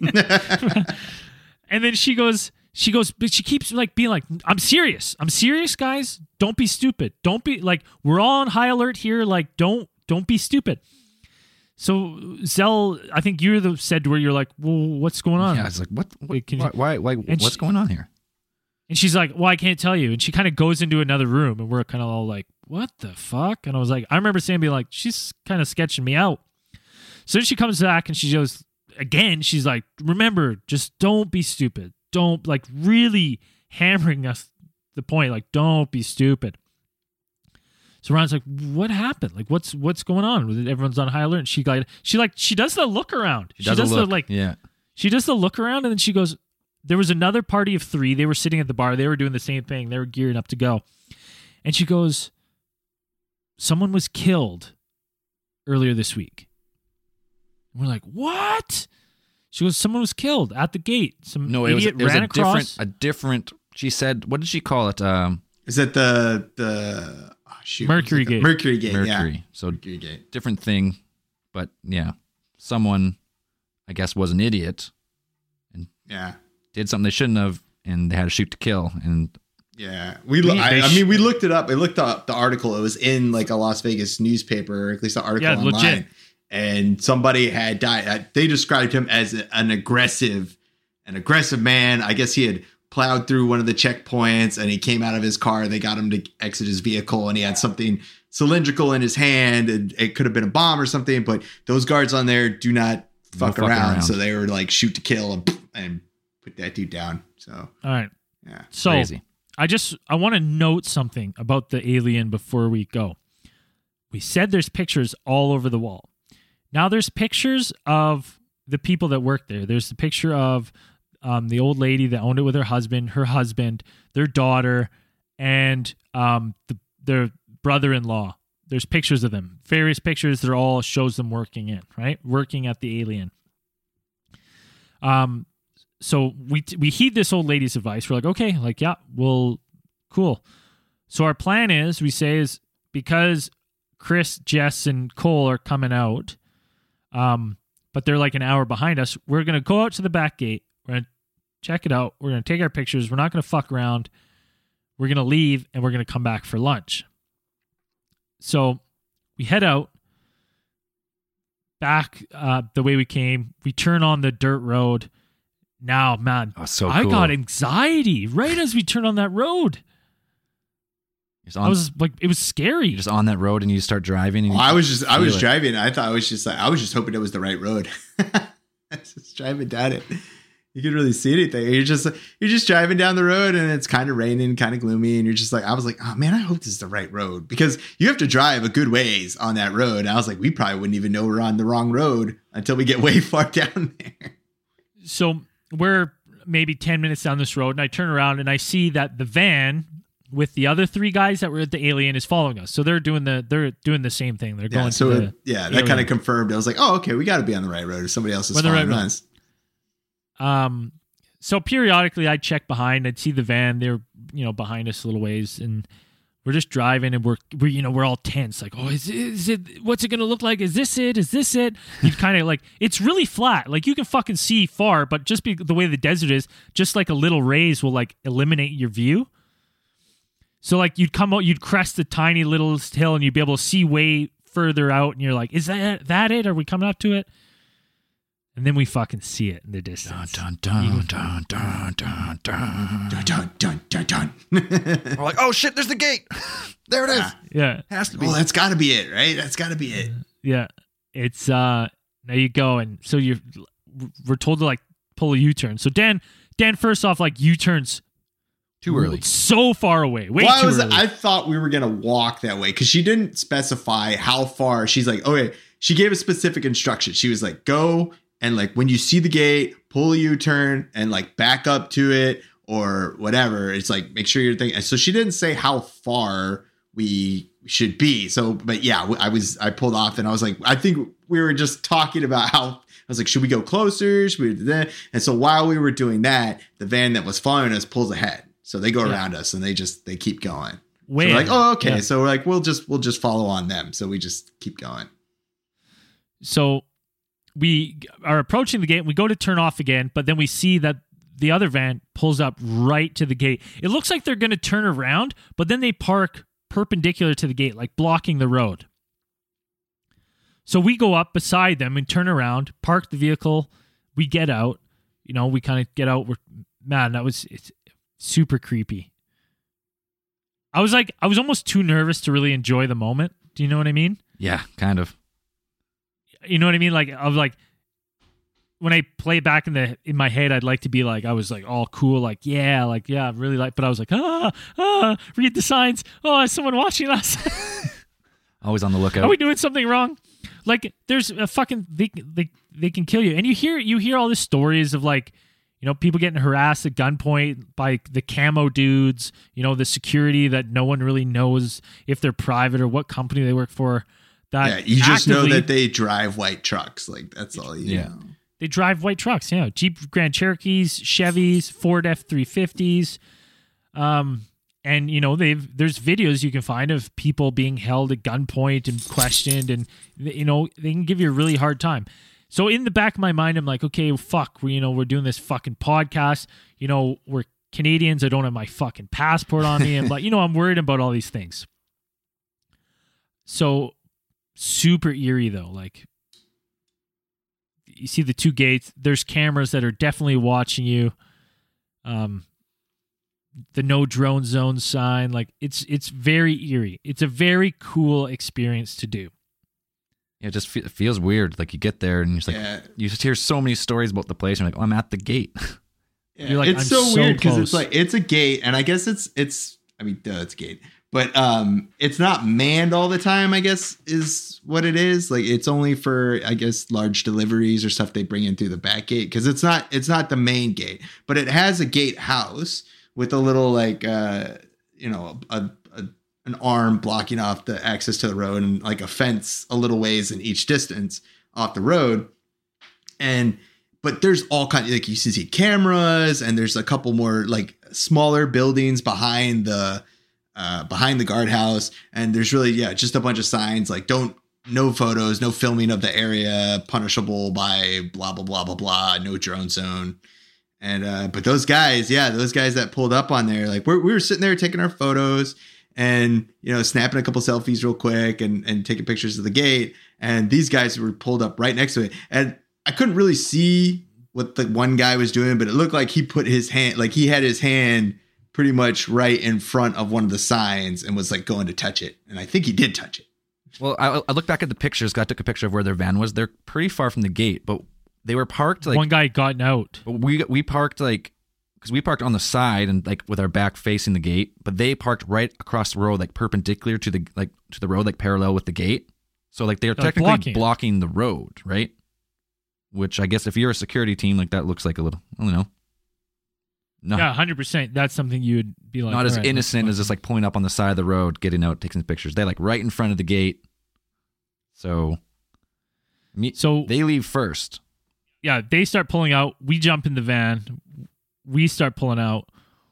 And then she goes, she goes, but she keeps like being like, I'm serious. I'm serious, guys. Don't be stupid. Don't be like, we're all on high alert here. Like, don't don't be stupid. So Zell, I think you're the said where you're like, well, what's going on? Yeah, it's like, what? what Wait, can why? you- Why? why And what's she- going on here? And she's like, well, I can't tell you. And she kind of goes into another room, and we're kind of all like, what the fuck? And I was like, I remember Sam being like, she's kind of sketching me out. So then she comes back and she goes, again, she's like, remember, just don't be stupid. Don't, like, really hammering us the point, like, don't be stupid. So Ron's like, what happened? Like, what's what's going on? Everyone's on high alert. And she like, she like, she does the look around. She does, a the look. like, yeah. she does the look around, and then she goes, there was another party of three. They were sitting at the bar. They were doing the same thing. They were gearing up to go. And she goes, someone was killed earlier this week. And we're like, what? She goes, someone was killed at the gate. Some No, it was, idiot it was ran a across. different, a different. She said, what did she call it? Um, Is that the the oh, shoot, Mercury was it the- Gate. Mercury Gate. Mercury. Yeah. So Mercury Gate. different thing, but yeah, someone, I guess, was an idiot, Yeah. did something they shouldn't have, and they had to shoot to kill. And Yeah, we. Lo- We- I, they I sh- mean, we looked it up. I looked up the article. It was in like a Las Vegas newspaper, or at least the article Yeah, online. legit. And somebody had died. Uh, They described him as an aggressive, an aggressive man. I guess he had plowed through one of the checkpoints, and he came out of his car. They got him to exit his vehicle, and he had something cylindrical in his hand, and it could have been a bomb or something. But those guards on there do not fuck, fucking around, around. so they were like shoot to kill and and put that dude down. So All right. yeah. So crazy. I just, I want to note something about the alien before we go. We said there's pictures all over the wall. Now there's pictures of the people that work there. There's the picture of um, the old lady that owned it with her husband, her husband, their daughter, and um, the, their brother-in-law. There's pictures of them. Various pictures that all shows them working in, right? Working at the alien. Um, so we we heed this old lady's advice. We're like, okay, like, yeah, well, cool. So our plan is, we say, is because Chris, Jess, and Cole are coming out, um, but they're like an hour behind us, we're going to go out to the back gate. We're going to check it out. We're going to take our pictures. We're not going to fuck around. We're going to leave, and we're going to come back for lunch. So we head out back uh, the way we came. We turn on the dirt road. Now, man, Oh, so I cool. got anxiety right as we turned on that road. Just on, I was like, it was scary. you're just on that road, and you start driving. And Well, you I was just I feel was it. driving. I thought I was just like I was just hoping it was the right road. I was just driving down it. You could really see anything. You're just you're just driving down the road, and it's kind of raining, kind of gloomy, and you're just like, I was like, oh man, I hope this is the right road, because you have to drive a good ways on that road. And I was like, we probably wouldn't even know we're on the wrong road until we get way far down there. So we're maybe ten minutes down this road, and I turn around and I see that the van with the other three guys that were at the alien is following us. So they're doing the they're doing the same thing. They're Yeah, going so to it- the yeah, that alien. kind of confirmed. I was like, oh, okay, we got to be on the right road, if somebody else is We're on the right following road. us. Um, so periodically I'd check behind, I'd see the van, they're, you know, behind us a little ways, and we're just driving, and we're, we're, you know, we're all tense. Like, oh, is it, is it, what's it going to look like? Is this it? Is this it? You kind of like, it's really flat. Like you can fucking see far, but just be the way the desert is, just like a little raise will like eliminate your view. So like you'd come out, you'd crest the tiny little hill, and you'd be able to see way further out, and you're like, is that, that it? Are we coming up to it? And then we fucking see it in the distance. Dun, dun, dun, dun, dun, dun. Dun dun dun dun dun. We're like, oh shit, there's the gate. There it is. Yeah. Yeah. Has to be. Well, that's got to be it, right? That's got to be it. Yeah, it's uh now you go, and so you're we're told to like pull a U-turn. So Dan Dan first off like U-turns Too early. so far away, way Well, I too was early. I thought we were gonna walk that way because she didn't specify how far. She's like, okay, she gave us specific instructions. She was like, go and like when you see the gate, pull a U-turn and like back up to it or whatever. It's like make sure you're thinking. So she didn't say how far we should be. So, but yeah, I was I pulled off and I was like, I think we were just talking about how. I was like, should we go closer? Should we do that? And so while we were doing that, the van that was following us pulls ahead. So they go Yeah. around us and they just they keep going. Way So we're like, ahead. oh, okay. Yeah. So we're like, we'll just we'll just follow on them. So we just keep going. So we are approaching the gate, and we go to turn off again, but then we see that the other van pulls up right to the gate. It looks like they're going to turn around, but then they park perpendicular to the gate, like blocking the road. So we go up beside them and turn around, park the vehicle. We get out. You know, we kind of get out. We're man, that was it's super creepy. I was like, I was almost too nervous to really enjoy the moment. Do you know what I mean? Yeah, kind of. You know what I mean? Like, I was like, when I play back in the in my head, I'd like to be like, I was like all cool, like yeah, like yeah, really like. But I was like, ah, ah, read the signs. Oh, is someone watching us? Always on the lookout. Are we doing something wrong? Like, there's a fucking they they they can kill you, and you hear you hear all these stories of like, you know, people getting harassed at gunpoint by the camo dudes. You know, the security that no one really knows if they're private or what company they work for. That yeah, you just actively, know that they drive white trucks. Like that's all you yeah. know. They drive white trucks. Yeah, Jeep Grand Cherokees, Chevys, Ford F three fifties. Um. And, you know, they've there's videos you can find of people being held at gunpoint and questioned, and, you know, they can give you a really hard time. So in the back of my mind, I'm like, okay, fuck, we, you know, we're doing this fucking podcast. You know, we're Canadians. I don't have my fucking passport on me. And, but, you know, I'm worried about all these things. So super eerie, though. Like, you see the two gates. There's cameras that are definitely watching you. Um. The no drone zone sign, like it's it's very eerie. It's a very cool experience to do. Yeah, it just fe- it feels weird. Like you get there and you're just like, Yeah. you just hear so many stories about the place. And you're like, oh, I'm at the gate. Yeah, You're like, it's I'm so, so weird because close. it's like it's a gate, and I guess it's it's I mean, duh, it's a gate, but um, it's not manned all the time. I guess is what it is. Like it's only for I guess large deliveries or stuff they bring in through the back gate because it's not it's not the main gate, but it has a gatehouse with a little like uh you know a, a an arm blocking off the access to the road and like a fence a little ways in each distance off the road. And but there's all kinds, like you see cameras, and there's a couple more like smaller buildings behind the uh behind the guardhouse, and there's really yeah just a bunch of signs like don't no photos, no filming of the area, punishable by blah blah blah blah blah, no drone zone. And uh but those guys, yeah, those guys that pulled up on there, like we're, we were sitting there taking our photos and, you know, snapping a couple selfies real quick and and taking pictures of the gate, and these guys were pulled up right next to it, and I couldn't really see what the one guy was doing, but it looked like he put his hand, like he had his hand pretty much right in front of one of the signs and was like going to touch it, and I think he did touch it. Well, I, I look back at the pictures. I took a picture of where their van was. They're pretty far from the gate, but they were parked like one guy had gotten out. we we parked like because we parked on the side and like with our back facing the gate, but they parked right across the road, like perpendicular to the like to the road, like parallel with the gate. So like they're They're technically blocking blocking, it. the road, right? Which I guess if you're a security team, like that looks like a little, I don't know. No, Yeah, one hundred percent. That's something you would be like. not as all right, innocent let's as just like pulling up on the side of the road, getting out, taking pictures. They like right in front of the gate. So, me, So they leave first. yeah, they start pulling out. We jump in the van. We start pulling out.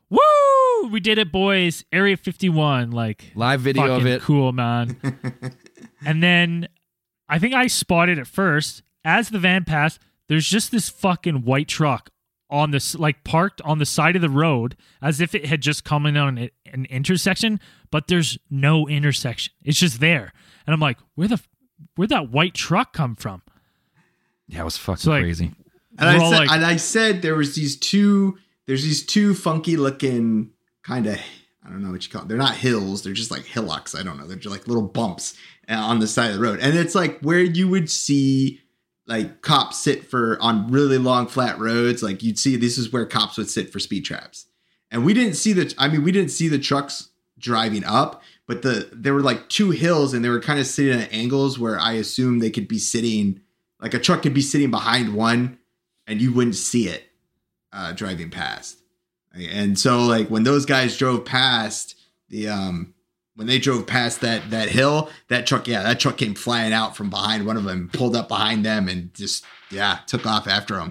Woo! We did it, boys. Area fifty-one, like Live video of fucking it. cool, man. And then I think I spotted it first as the van passed. There's just this fucking white truck on this, like parked on the side of the road, as if it had just come in on an, an intersection. But there's no intersection. It's just there, and I'm like, where the where'd that white truck come from? Yeah, it was fucking So, like, crazy. And I We're all said, like- and I said there was these two, there's these two funky looking kind of, I don't know what you call it. They're not hills. They're just like hillocks. I don't know. They're just like little bumps uh, on the side of the road. And it's like where you would see like cops sit for on really long flat roads. Like you'd see, this is where cops would sit for speed traps. And we didn't see the, I mean, we didn't see the trucks driving up, but the, there were like two hills and they were kind of sitting at angles where I assume they could be sitting, like a truck could be sitting behind one and you wouldn't see it uh, driving past. And so like when those guys drove past the, um, when they drove past that, that hill, that truck, yeah, that truck came flying out from behind one of them, pulled up behind them and just, yeah, took off after them.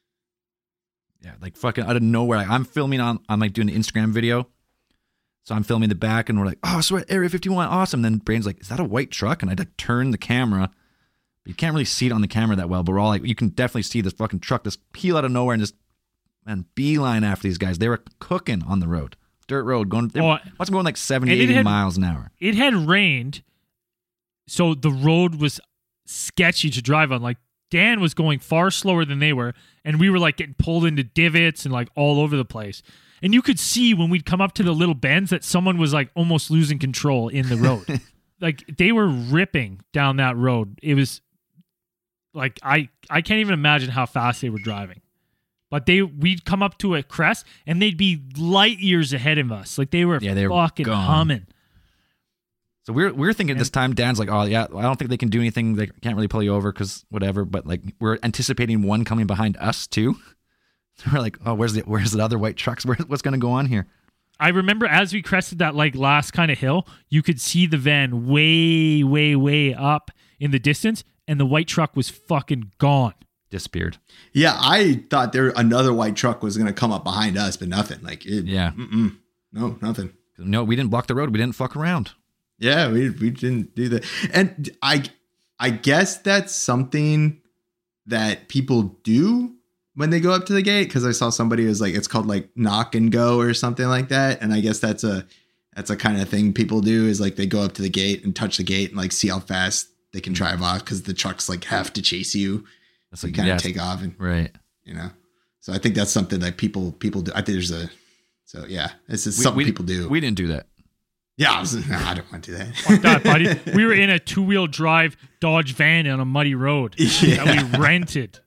Yeah, like fucking out of nowhere. Like, I'm filming on, I'm like doing an Instagram video. So I'm filming the back and we're like, oh, so we're at Area fifty-one. Awesome. Then Brain's like, is that a white truck? And I like turn the camera. You can't really see it on the camera that well, but we're all like, you can definitely see this fucking truck just peel out of nowhere and just, man, beeline after these guys. They were cooking on the road. Dirt road, going, they Oh, must be going like seventy, and it eighty had- miles an hour. It had rained, so the road was sketchy to drive on. Like Dan was going far slower than they were, and we were like getting pulled into divots and like all over the place. And you could see when we'd come up to the little bends that someone was like almost losing control in the road. Like they were ripping down that road. It was like I I can't even imagine how fast they were driving. But they we'd come up to a crest and they'd be light years ahead of us. Like they were Yeah, they were fucking gone. humming. So we're we're thinking at this time, Dan's like, oh yeah, I don't think they can do anything. They can't really pull you over because whatever. But like we're anticipating one coming behind us too. So we're like, oh, where's the where's the other white trucks? Where, what's going to go on here? I remember as we crested that like last kind of hill, you could see the van way, way, way up in the distance, and the white truck was fucking gone. Disappeared. Yeah, I thought there another white truck was going to come up behind us, but nothing. Like, it, Yeah. mm-mm, no, nothing. No, we didn't block the road. We didn't fuck around. Yeah, we we didn't do that. And I I guess that's something that people do when they go up to the gate, because I saw somebody was like, it's called like knock and go or something like that. And I guess that's a that's a kind of thing people do, is like they go up to the gate and touch the gate and like see how fast they can drive off, because the trucks like have to chase you. That's So you like, kind yeah, of take off, and right. you know. So I think that's something that people people do. I think there's a so yeah, it's just We- something we- people do. We didn't do that. yeah, I, was, no, I don't want to do that. Fuck that, buddy. We were in a two-wheel drive Dodge van on a muddy road Yeah. that we rented.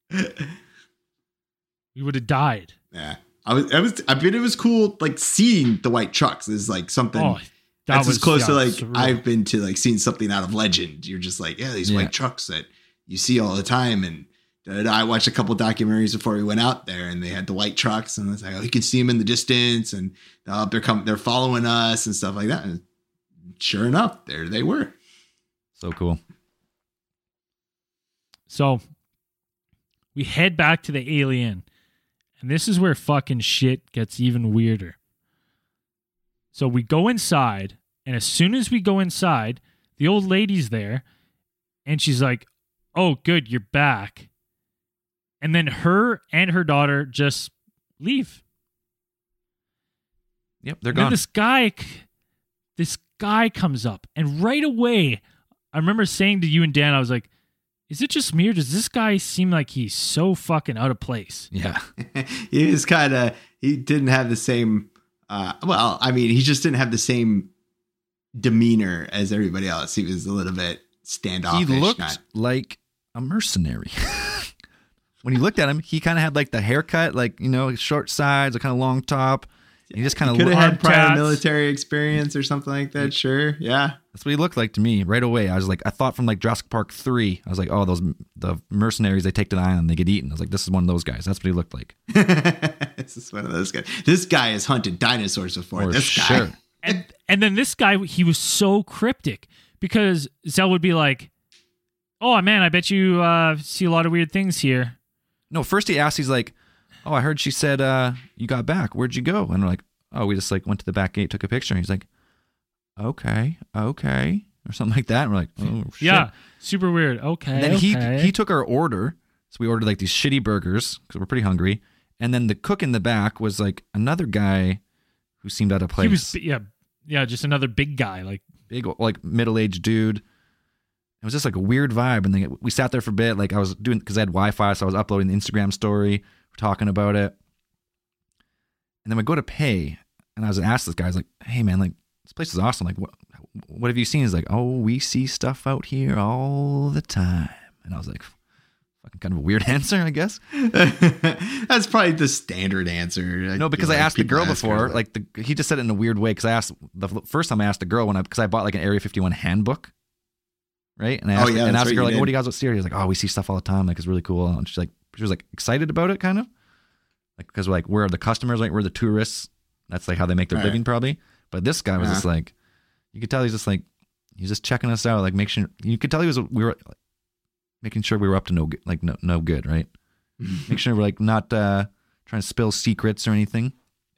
We would have died. Yeah, I was. I was. I mean, it was cool. Like seeing the white trucks is like something. Oh, that that's was as close to yeah, like surreal. I've been to like seeing something out of legend. You're just like, yeah, these Yeah. white trucks that you see all the time. And da-da-da. I watched a couple documentaries before we went out there, and they had the white trucks, and it's like, oh, you can see them in the distance, and uh, they're coming, they're following us and stuff like that. And sure enough, there they were. So cool. So we head back to the Alien, and this is where fucking shit gets even weirder. So we go inside, and as soon as we go inside, the old lady's there, and she's like, oh, good, you're back. And then her and her daughter just leave. Yep, they're And then gone. this guy, this guy comes up, and right away, I remember saying to you and Dan, I was like, is it just me, or does this guy seem like he's so fucking out of place? Yeah. He was kind of, he didn't have the same, uh, well, I mean, he just didn't have the same demeanor as everybody else. He was a little bit standoffish. He looked not- like a mercenary. When you looked at him, he kind of had like the haircut, like, you know, short sides, a kind of long top. He just kind of could have arm had prior tats. military experience or something like that. Sure. Yeah. That's what he looked like to me right away. I was like, I thought from like Jurassic Park three, I was like, oh, those the mercenaries, they take to the island, they get eaten. I was like, this is one of those guys. That's what he looked like. This is one of those guys. This guy has hunted dinosaurs before. For this sure. guy. And and then this guy, he was so cryptic, because Zell would be like, oh, man, I bet you uh, see a lot of weird things here. No, first he asked, he's like, oh, I heard she said uh, you got back. Where'd you go? And we're like, oh, we just like went to the back gate, took a picture. And he's like, okay, okay, or something like that. And we're like, oh, shit. Yeah, super weird. Okay. And then okay. he he took our order. So we ordered like these shitty burgers because we're pretty hungry. And then the cook in the back was like another guy who seemed out of place. He was, yeah, yeah, just another big guy. Like, Big, like middle-aged dude. It was just like a weird vibe. And then we sat there for a bit. Like I was doing, because I had Wi-Fi, so I was uploading the Instagram story, talking about it. And then we go to pay, and I was asked this guy, I was like, hey man, like this place is awesome. Like what, what have you seen? He's like, oh, we see stuff out here all the time. And I was like, fucking kind of a weird answer, I guess. That's probably the standard answer. No, because feel I like asked the people girl ask before, her, like the, he just said it in a weird way. Because I asked the first time I asked the girl when I, because I bought like an Area fifty-one handbook, right? And I asked, Oh, yeah, and I that's asked the right, girl you like, what do did. you guys see here? He's like, oh, we see stuff all the time. Like it's really cool. And she's like, she was like excited about it, kind of, like because we're like we're the customers, like we're the tourists. That's like how they make their Right. living, probably. But this guy was Yeah. just like, you could tell he's just like, he's just checking us out, like make sure. You could tell he was we were like, making sure we were up to no good, like no no good, right? Make sure we're like not uh, trying to spill secrets or anything.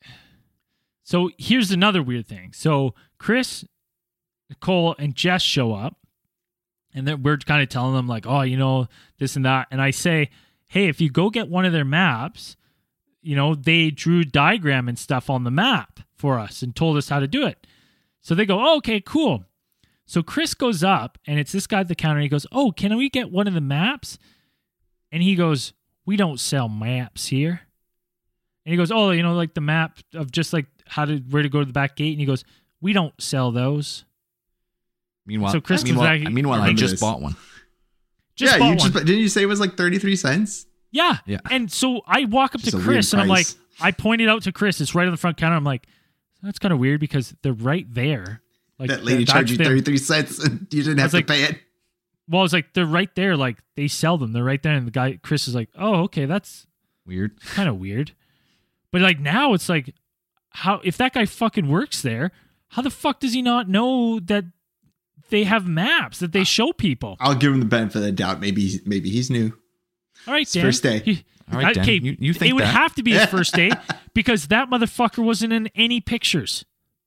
so here's another weird thing. So Chris, Nicole, and Jess show up, and then we're kind of telling them like, oh, you know, this and that. And I say, hey, if you go get one of their maps, you know, they drew diagram and stuff on the map for us and told us how to do it. So they go, oh, okay, cool. So Chris goes up, and it's this guy at the counter. And he goes, "Oh, can we get one of the maps?" And he goes, "We don't sell maps here." And he goes, "Oh, you know, like the map of just like how to where to go to the back gate." And he goes, "We don't sell those." Meanwhile, So Chris meanwhile, comes back- meanwhile I Remember just this. bought one. Just yeah, bought you one. just didn't you say it was like thirty-three cents? Yeah. Yeah. And so I walk up Just to a Chris weird and I'm like, price. I pointed out to Chris, it's right on the front counter. I'm like, that's kind of weird because they're right there. Like That lady that's charged you them. thirty-three cents and you didn't I have was to like- pay it. Well, I was like, they're right there. Like they sell them. They're right there. And the guy, Chris is like, oh, okay, that's Weird. kind of weird. But like now it's like, how, if that guy fucking works there, how the fuck does he not know that they have maps that they show people? I'll give him the benefit of the doubt. Maybe maybe he's new. All right, It's Dan. first day. He- All right, Dan. okay, You- you think it would that. have to be his first day because that motherfucker wasn't in any pictures.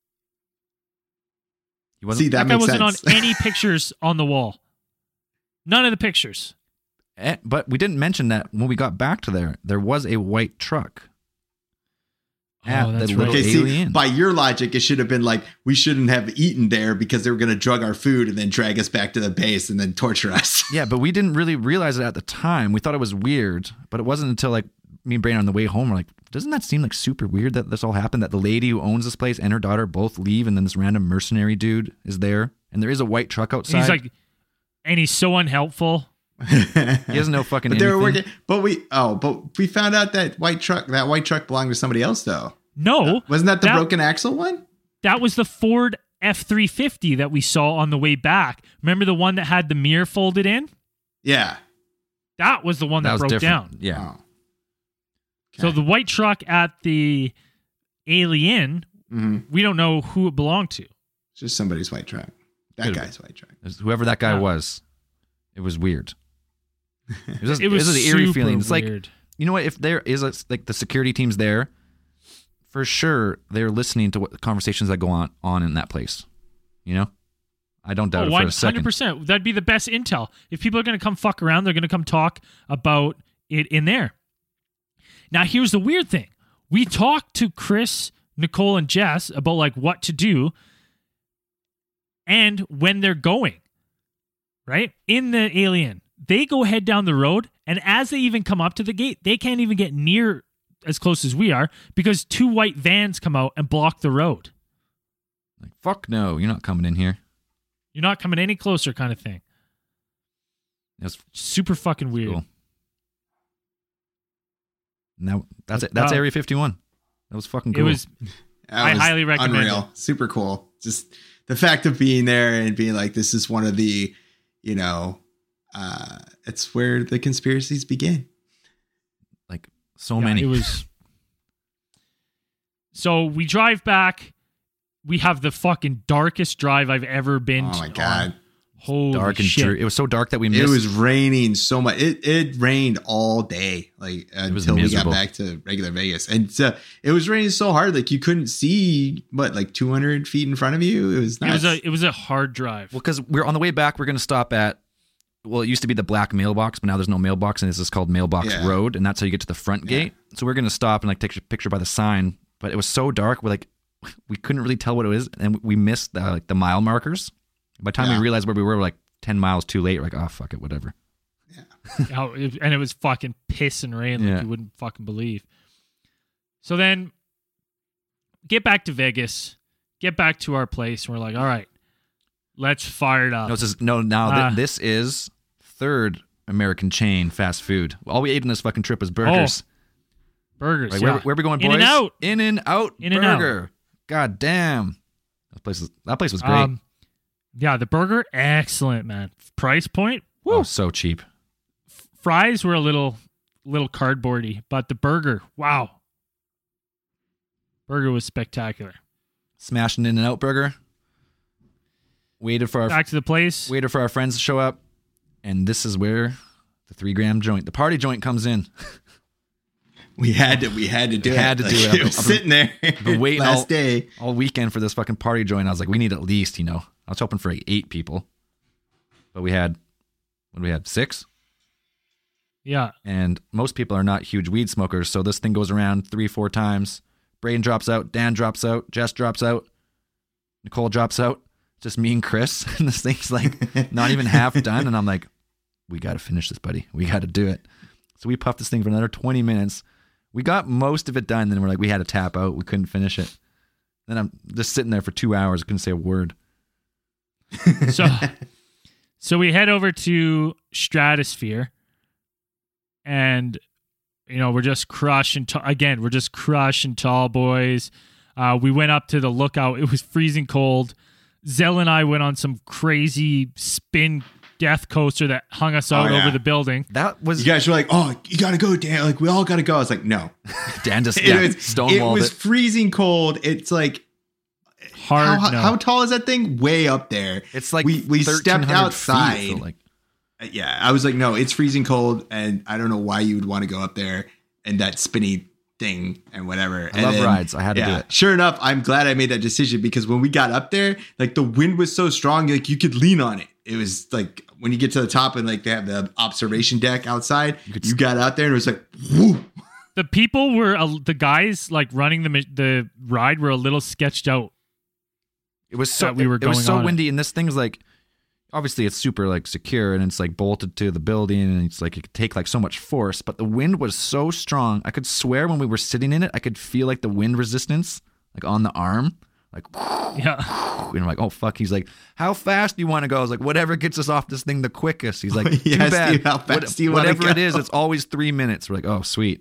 You wasn't, See, that, That, guy makes wasn't sense. on any pictures on the wall. None of the pictures. eh, but we didn't mention that when we got back to there, there was a white truck. At Oh, that's the right. little Okay, see, alien. by your logic, it should have been like we shouldn't have eaten there because they were going to drug our food and then drag us back to the base and then torture us. Yeah, but we didn't really realize it at the time. We thought it was weird, but it wasn't until like me and Brandon on the way home were like, doesn't that seem like super weird that this all happened? That the lady who owns this place and her daughter both leave, and then this random mercenary dude is there, and there is a white truck And outside. he's like, and he's so unhelpful. he doesn't know fucking But they anything. were working. But we oh, but we found out that white truck that white truck belonged to somebody else though. No, Wasn't that the That- broken axle one? that was the Ford F three fifty that we saw on the way back. Remember the one that had the mirror folded in? Yeah. That was the one that, that was broke different. down. Yeah. Oh. So Okay. the white truck at the Alien, Mhm. we don't know who it belonged to. It's just somebody's white truck. That Could've guy's white truck. It was whoever that guy Yeah. was, it was weird. It was, just, It was an eerie super feeling. It's like, weird. you know what? If there is a, like the security team's there, for sure they're listening to what the conversations that go on on in that place. You know, I don't doubt Oh, it for one a hundred second. percent. That'd be the best intel. If people are going to come fuck around, they're going to come talk about it in there. Now, here's the weird thing. We talked to Chris, Nicole, and Jess about like what to do and when they're going, right? In the Alien. They go head down the road, and as they even come up to the gate, they can't even get near as close as we are because two white vans come out and block the road. Like, fuck no, you're not coming in here. You're not coming any closer, kind of thing. It was Super fucking weird. cool. Now that's But, it. That's uh, Area fifty-one. That was fucking cool. It was That I was highly recommend unreal. Super cool. Just the fact of being there and being like, this is one of the, you know, uh, it's where the conspiracies begin. like so yeah, many. It was. So we drive back. We have the fucking darkest drive I've ever been Oh to. my God. Holy dark and shit. dreary. It was so dark that we missed. It was raining so much. It it rained all day, like was until we got miserable. back to regular Vegas, and uh, it was raining so hard, like you couldn't see what, like two hundred feet in front of you. It was It was nuts. a it was a hard drive. well, because we're on the way back. We're going to stop at. Well, it used to be the black mailbox, but now there's no mailbox, and this is called Mailbox Yeah. Road, and that's how you get to the front Yeah. gate. So we're going to stop and like take a picture by the sign, but it was so dark. We're like, we couldn't really tell what it was, and we missed the, like the mile markers. By the time Yeah. we realized where we were, we're like ten miles too late. We're like, oh fuck it, whatever. How- it- and it was fucking piss and rain like Yeah. you wouldn't fucking believe. So then, get back to Vegas, get back to our place, and we're like, all right, let's fire it up. No, this is no. Now th- Uh, this is third American chain fast food. All we ate on this fucking trip was burgers. Burgers, Right, yeah. where, where are we going, boys? In and out. In and out. In and out. burger. God damn. That place is, that place was great. Um, yeah, the burger, excellent, man. Price point, oh, so cheap. fries were a little little cardboardy, but the burger, wow. Burger was spectacular. Smashed an In and Out burger. Waited for our Back to the place. waited for our friends to show up, and this is where the three gram joint, the party joint, comes in. we had to we had to do We it. had to do it. It was I've been- sitting there been waiting last all- day. All weekend for this fucking party joint. I was like, we need at least, you know. I was hoping for like eight people, but we had, what do we had? Six. Yeah. And most people are not huge weed smokers, so this thing goes around three, four times. Braden drops out, Dan drops out, Jess drops out, Nicole drops out, just me and Chris, and this thing's like not even half done. And I'm like, we got to finish this, buddy. We got to do it. So we puffed this thing for another twenty minutes. We got most of it done. Then we're like, we had to tap out. We couldn't finish it. Then I'm just sitting there for two hours. Couldn't say a word. So, so we head over to Stratosphere, and you know we're just crushing. T- again, we're just crushing tall boys. Uh, we went up to the lookout. It was freezing cold. Zell and I went on some crazy spin death coaster that hung us out Oh, yeah. over the building. That was You guys were like, oh, you gotta go, Dan. Like, we all gotta go. I was like, no. Dan just It yeah, was, it stonewalled was it. freezing cold. It's like, Hard how, no. how tall is that thing? Way up there. It's like we we thirteen stepped hundred outside. feet, so like, Yeah, I was like, no, it's freezing cold, and I don't know why you would want to go up there and that spinny thing and whatever. I And love then, rides. I had to yeah, do it. Sure enough, I'm glad I made that decision because when we got up there, like the wind was so strong, like you could lean on it. It was like when you get to the top and like they have the observation deck outside, you, could you got out there and it was like, whoo. The people were uh, the guys like running the ma- the ride were a little sketched out. It was so that we were it, it was going so on it. windy, and this thing's like, obviously it's super like secure, and it's like bolted to the building, and it's like it could take like so much force. But the wind was so strong, I could swear when we were sitting in it, I could feel like the wind resistance like on the arm, like. Yeah. And I'm like, oh fuck. He's like, how fast do you want to go? I was like, whatever gets us off this thing the quickest. He's like, too Yes, bad. Steve, how fast What- do you wanna whatever it go? is, it's always three minutes. We're like, oh sweet.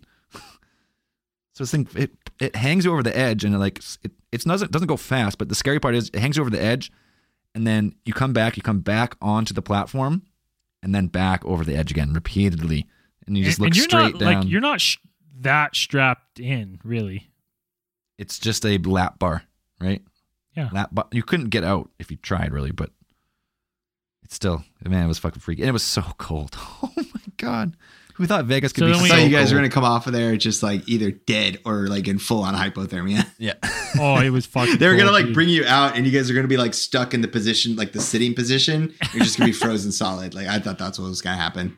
So this thing it it hangs you over the edge, and it like it it doesn't doesn't go fast. But the scary part is it hangs you over the edge, and then you come back, you come back onto the platform, and then back over the edge again repeatedly, and you just and, look and you're straight not down. like you're not sh- that strapped in, really. It's just a lap bar, right? Yeah. Lap bar. You couldn't get out if you tried, really, but it's still, man, it was fucking freaky. And it was so cold. Oh my God. Who thought Vegas could So be then so we- I thought you guys cold? were gonna come off of there just like either dead or like in full on hypothermia. Yeah. Oh, it was fucking. They were gonna cold, like dude. bring you out, and you guys are gonna be like stuck in the position, like the sitting position. You're just gonna be frozen solid. Like I thought that's what was gonna happen.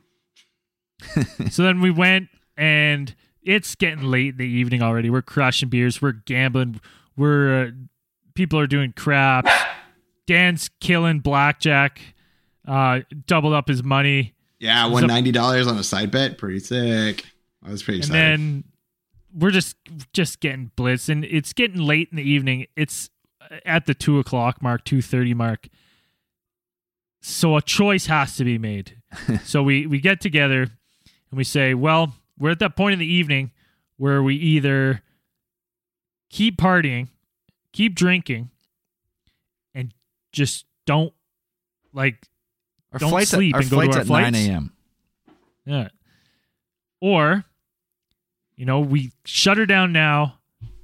So then we went, and it's getting late in the evening already. We're crushing beers. We're gambling. We're uh, people are doing craps. Dan's killing blackjack. Uh, doubled up his money, Yeah, I won ninety dollars on a side bet. Pretty sick. I was pretty and excited. then we're just just getting blitzed. And it's getting late in the evening. It's at the two o'clock mark, two thirty mark. So a choice has to be made. So we we get together and we say, well, we're at that point in the evening where we either keep partying, keep drinking, and just don't like Our don't flight's sleep at, our and go to flight's our at flights. nine a.m. Yeah. Or, you know, we shut her down now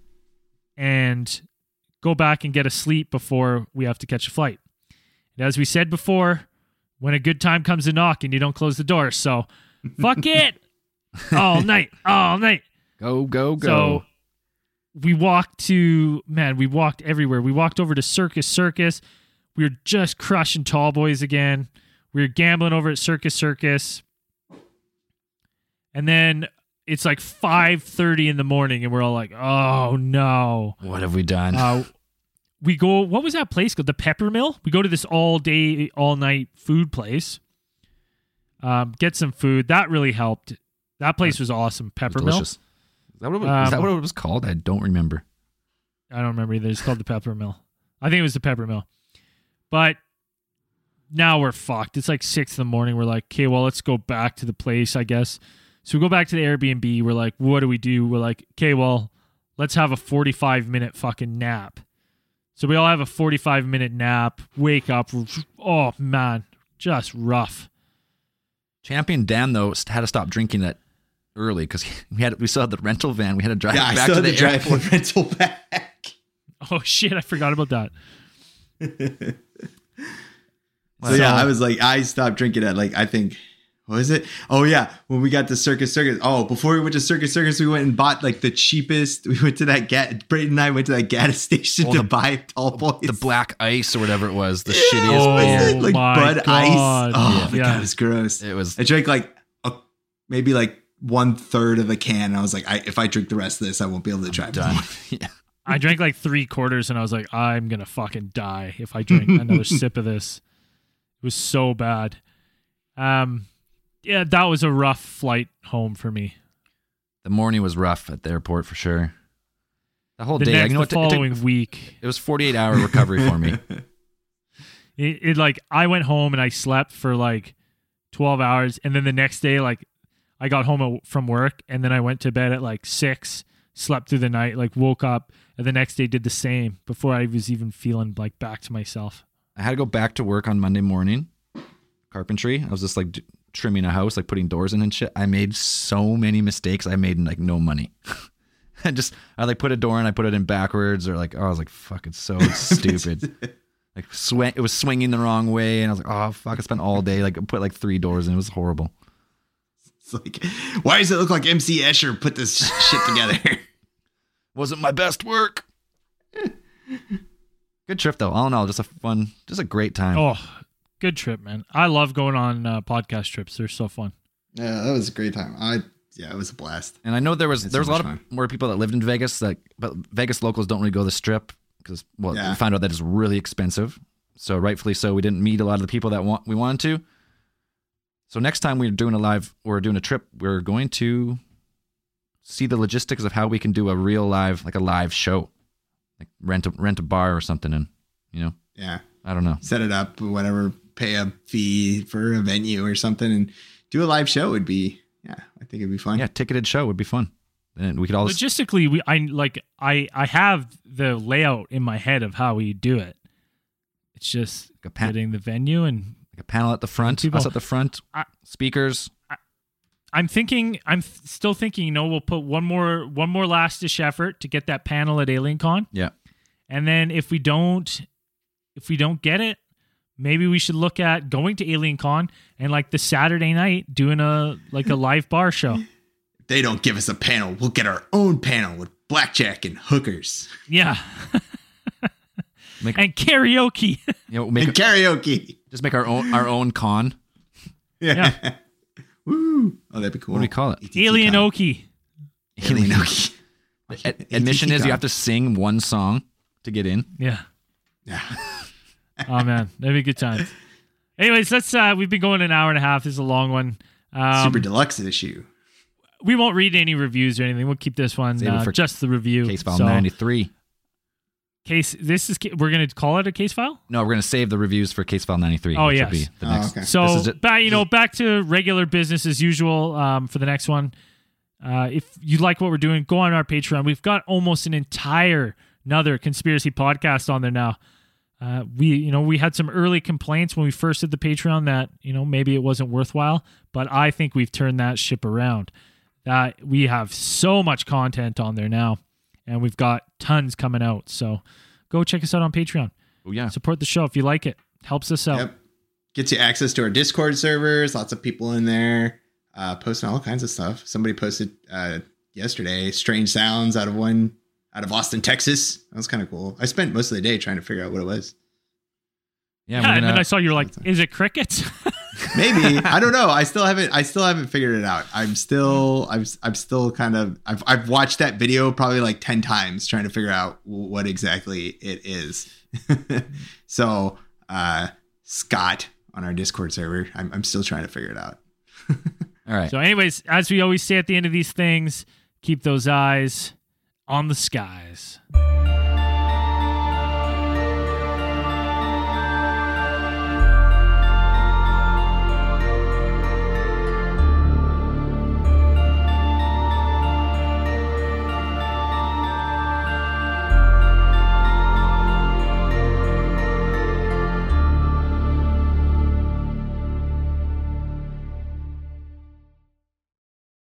and go back and get a sleep before we have to catch a flight. And as we said before, when a good time comes to knock and you don't close the door. So, fuck it. All night. All night. Go, go, go. So we walked to, man, we walked everywhere. We walked over to Circus Circus. We were just crushing tall boys again. We were gambling over at Circus Circus. And then it's like five thirty in the morning, and we're all like, oh, no. What have we done? Uh, we go, what was that place called? The Pepper Mill? We go to this all day, all night food place. Um, get some food. That really helped. That place was awesome. Pepper Mill. Delicious. Is that, what it was, is that Um, what it was called? I don't remember. I don't remember either. It's called the Pepper Mill. I think it was the Pepper Mill. But now we're fucked. It's like six in the morning. We're like, okay, well, let's go back to the place, I guess. So we go back to the Airbnb. We're like, what do we do? We're like, okay, well, let's have a forty-five minute fucking nap. So we all have a forty-five minute nap, wake up. Oh, man, just rough. Champion Dan, though, had to stop drinking that early because we had we still had the rental van. We had to drive yeah, I back still to had the to drive airport. the rental back. Oh, shit, I forgot about that. So yeah, I was like, I stopped drinking at like, I think, what is it? Oh yeah, when we got to Circus Circus. Oh, before we went to Circus Circus, we went and bought like the cheapest. We went to that gas. Brayden and I went to that gas station Oh, to the- buy tall boys. The black ice or whatever it was, the Yeah, shittiest Oh, what is beer. it? Like my Bud God. Ice. Oh my Yeah. god, it's gross. It was I drank like a, maybe like one third of a can. And I was like, I, if I drink the rest of this, I won't be able to drive. done. anymore. Yeah. I drank like three quarters and I was like, I'm going to fucking die if I drink another sip of this. It was so bad. Um, yeah, that was a rough flight home for me. The morning was rough at the airport for sure. The whole The day, next, like, you know the what? It, following took- week, it was forty-eight hour recovery for me. it, it like I went home and I slept for like twelve hours, and then the next day, like I got home from work, and then I went to bed at like six, slept through the night, like woke up, and the next day did the same before I was even feeling like back to myself. I had to go back to work on Monday morning, carpentry. I was just like d- trimming a house, like putting doors in and shit. I made so many mistakes. I made like no money. I just, I like put a door in, I put it in backwards, or like, oh, I was like, fuck, it's so stupid. Like swing, it was swinging the wrong way, and I was like, oh fuck, I spent all day like put like three doors, and it was horrible. It's like, why does it look like M C Escher put this shit together? Wasn't my best work. Good trip though. All in all, just a fun, just a great time. Oh, good trip, man. I love going on uh, podcast trips. They're so fun. Yeah, that was a great time. I yeah, it was a blast. And I know there was It's there was so a lot much of fun. more people that lived in Vegas, like, but Vegas locals don't really go to the Strip because, well, Yeah. we found out that it's really expensive. So rightfully so, we didn't meet a lot of the people that want we wanted to. So next time we're doing a live or doing a trip, we're going to see the logistics of how we can do a real live, like a live show, like rent a rent a bar or something, and you know, Yeah, I don't know. set it up, whatever, pay a fee for a venue or something, and do a live show would be. Yeah, I think it'd be fun. Yeah, ticketed show would be fun, and we could all. Logistically, we I like I I have the layout in my head of how we do it. It's just Like a pan- getting the venue, and like a panel at the front, People- us at the front, I- speakers. I'm thinking I'm th- still thinking. You know, we'll put one more one more last dish effort to get that panel at AlienCon, Yeah, and then if we don't if we don't get it, maybe we should look at going to AlienCon and like the Saturday night doing a like a live bar show. If they don't give us a panel, we'll get our own panel with blackjack and hookers Yeah. Make- and karaoke. you know, make and karaoke. just make our own our own con. Yeah. Woo. Oh, that'd be cool. What do we call it? A T T Alien con. Okie. Alien Okie. Ad- admission is you have to sing one song to get in. Yeah. Yeah. Oh man, that'd be a good time. Anyways, let's uh we've been going an hour and a half. This is a long one. Um, Super deluxe issue. we won't read any reviews or anything. We'll keep this one Save it uh, for just the review. Case file So, ninety-three. Case this is we're gonna call it a case file. No, we're gonna save the reviews for case file ninety-three. Oh, which yes. will be the Oh, next. okay. This So is it. back, you know, back to regular business as usual. Um, for the next one, uh, if you like what we're doing, go on our Patreon. We've got almost an entire another conspiracy podcast on there now. Uh, we, you know, we had some early complaints when we first did the Patreon that you know maybe it wasn't worthwhile, but I think we've turned that ship around. That we have so much content on there now, and we've got tons coming out. So go check us out on Patreon. Oh yeah. Support the show if you like it. Helps us out. Yep. Gets you access to our Discord servers. Lots of people in there uh, posting all kinds of stuff. Somebody posted uh, yesterday strange sounds out of one out of Austin, Texas. That was kind of cool. I spent most of the day trying to figure out what it was. Yeah, Yeah, we're and gonna, then I saw you were like, is it crickets? Maybe I don't know. I still haven't. I still haven't figured it out. I'm still. I'm. I'm still kind of. I've. I've watched that video probably like ten times trying to figure out what exactly it is. So, uh, Scott on our Discord server. I'm. I'm still trying to figure it out. all right. So, anyways, as we always say at the end of these things, keep those eyes on the skies.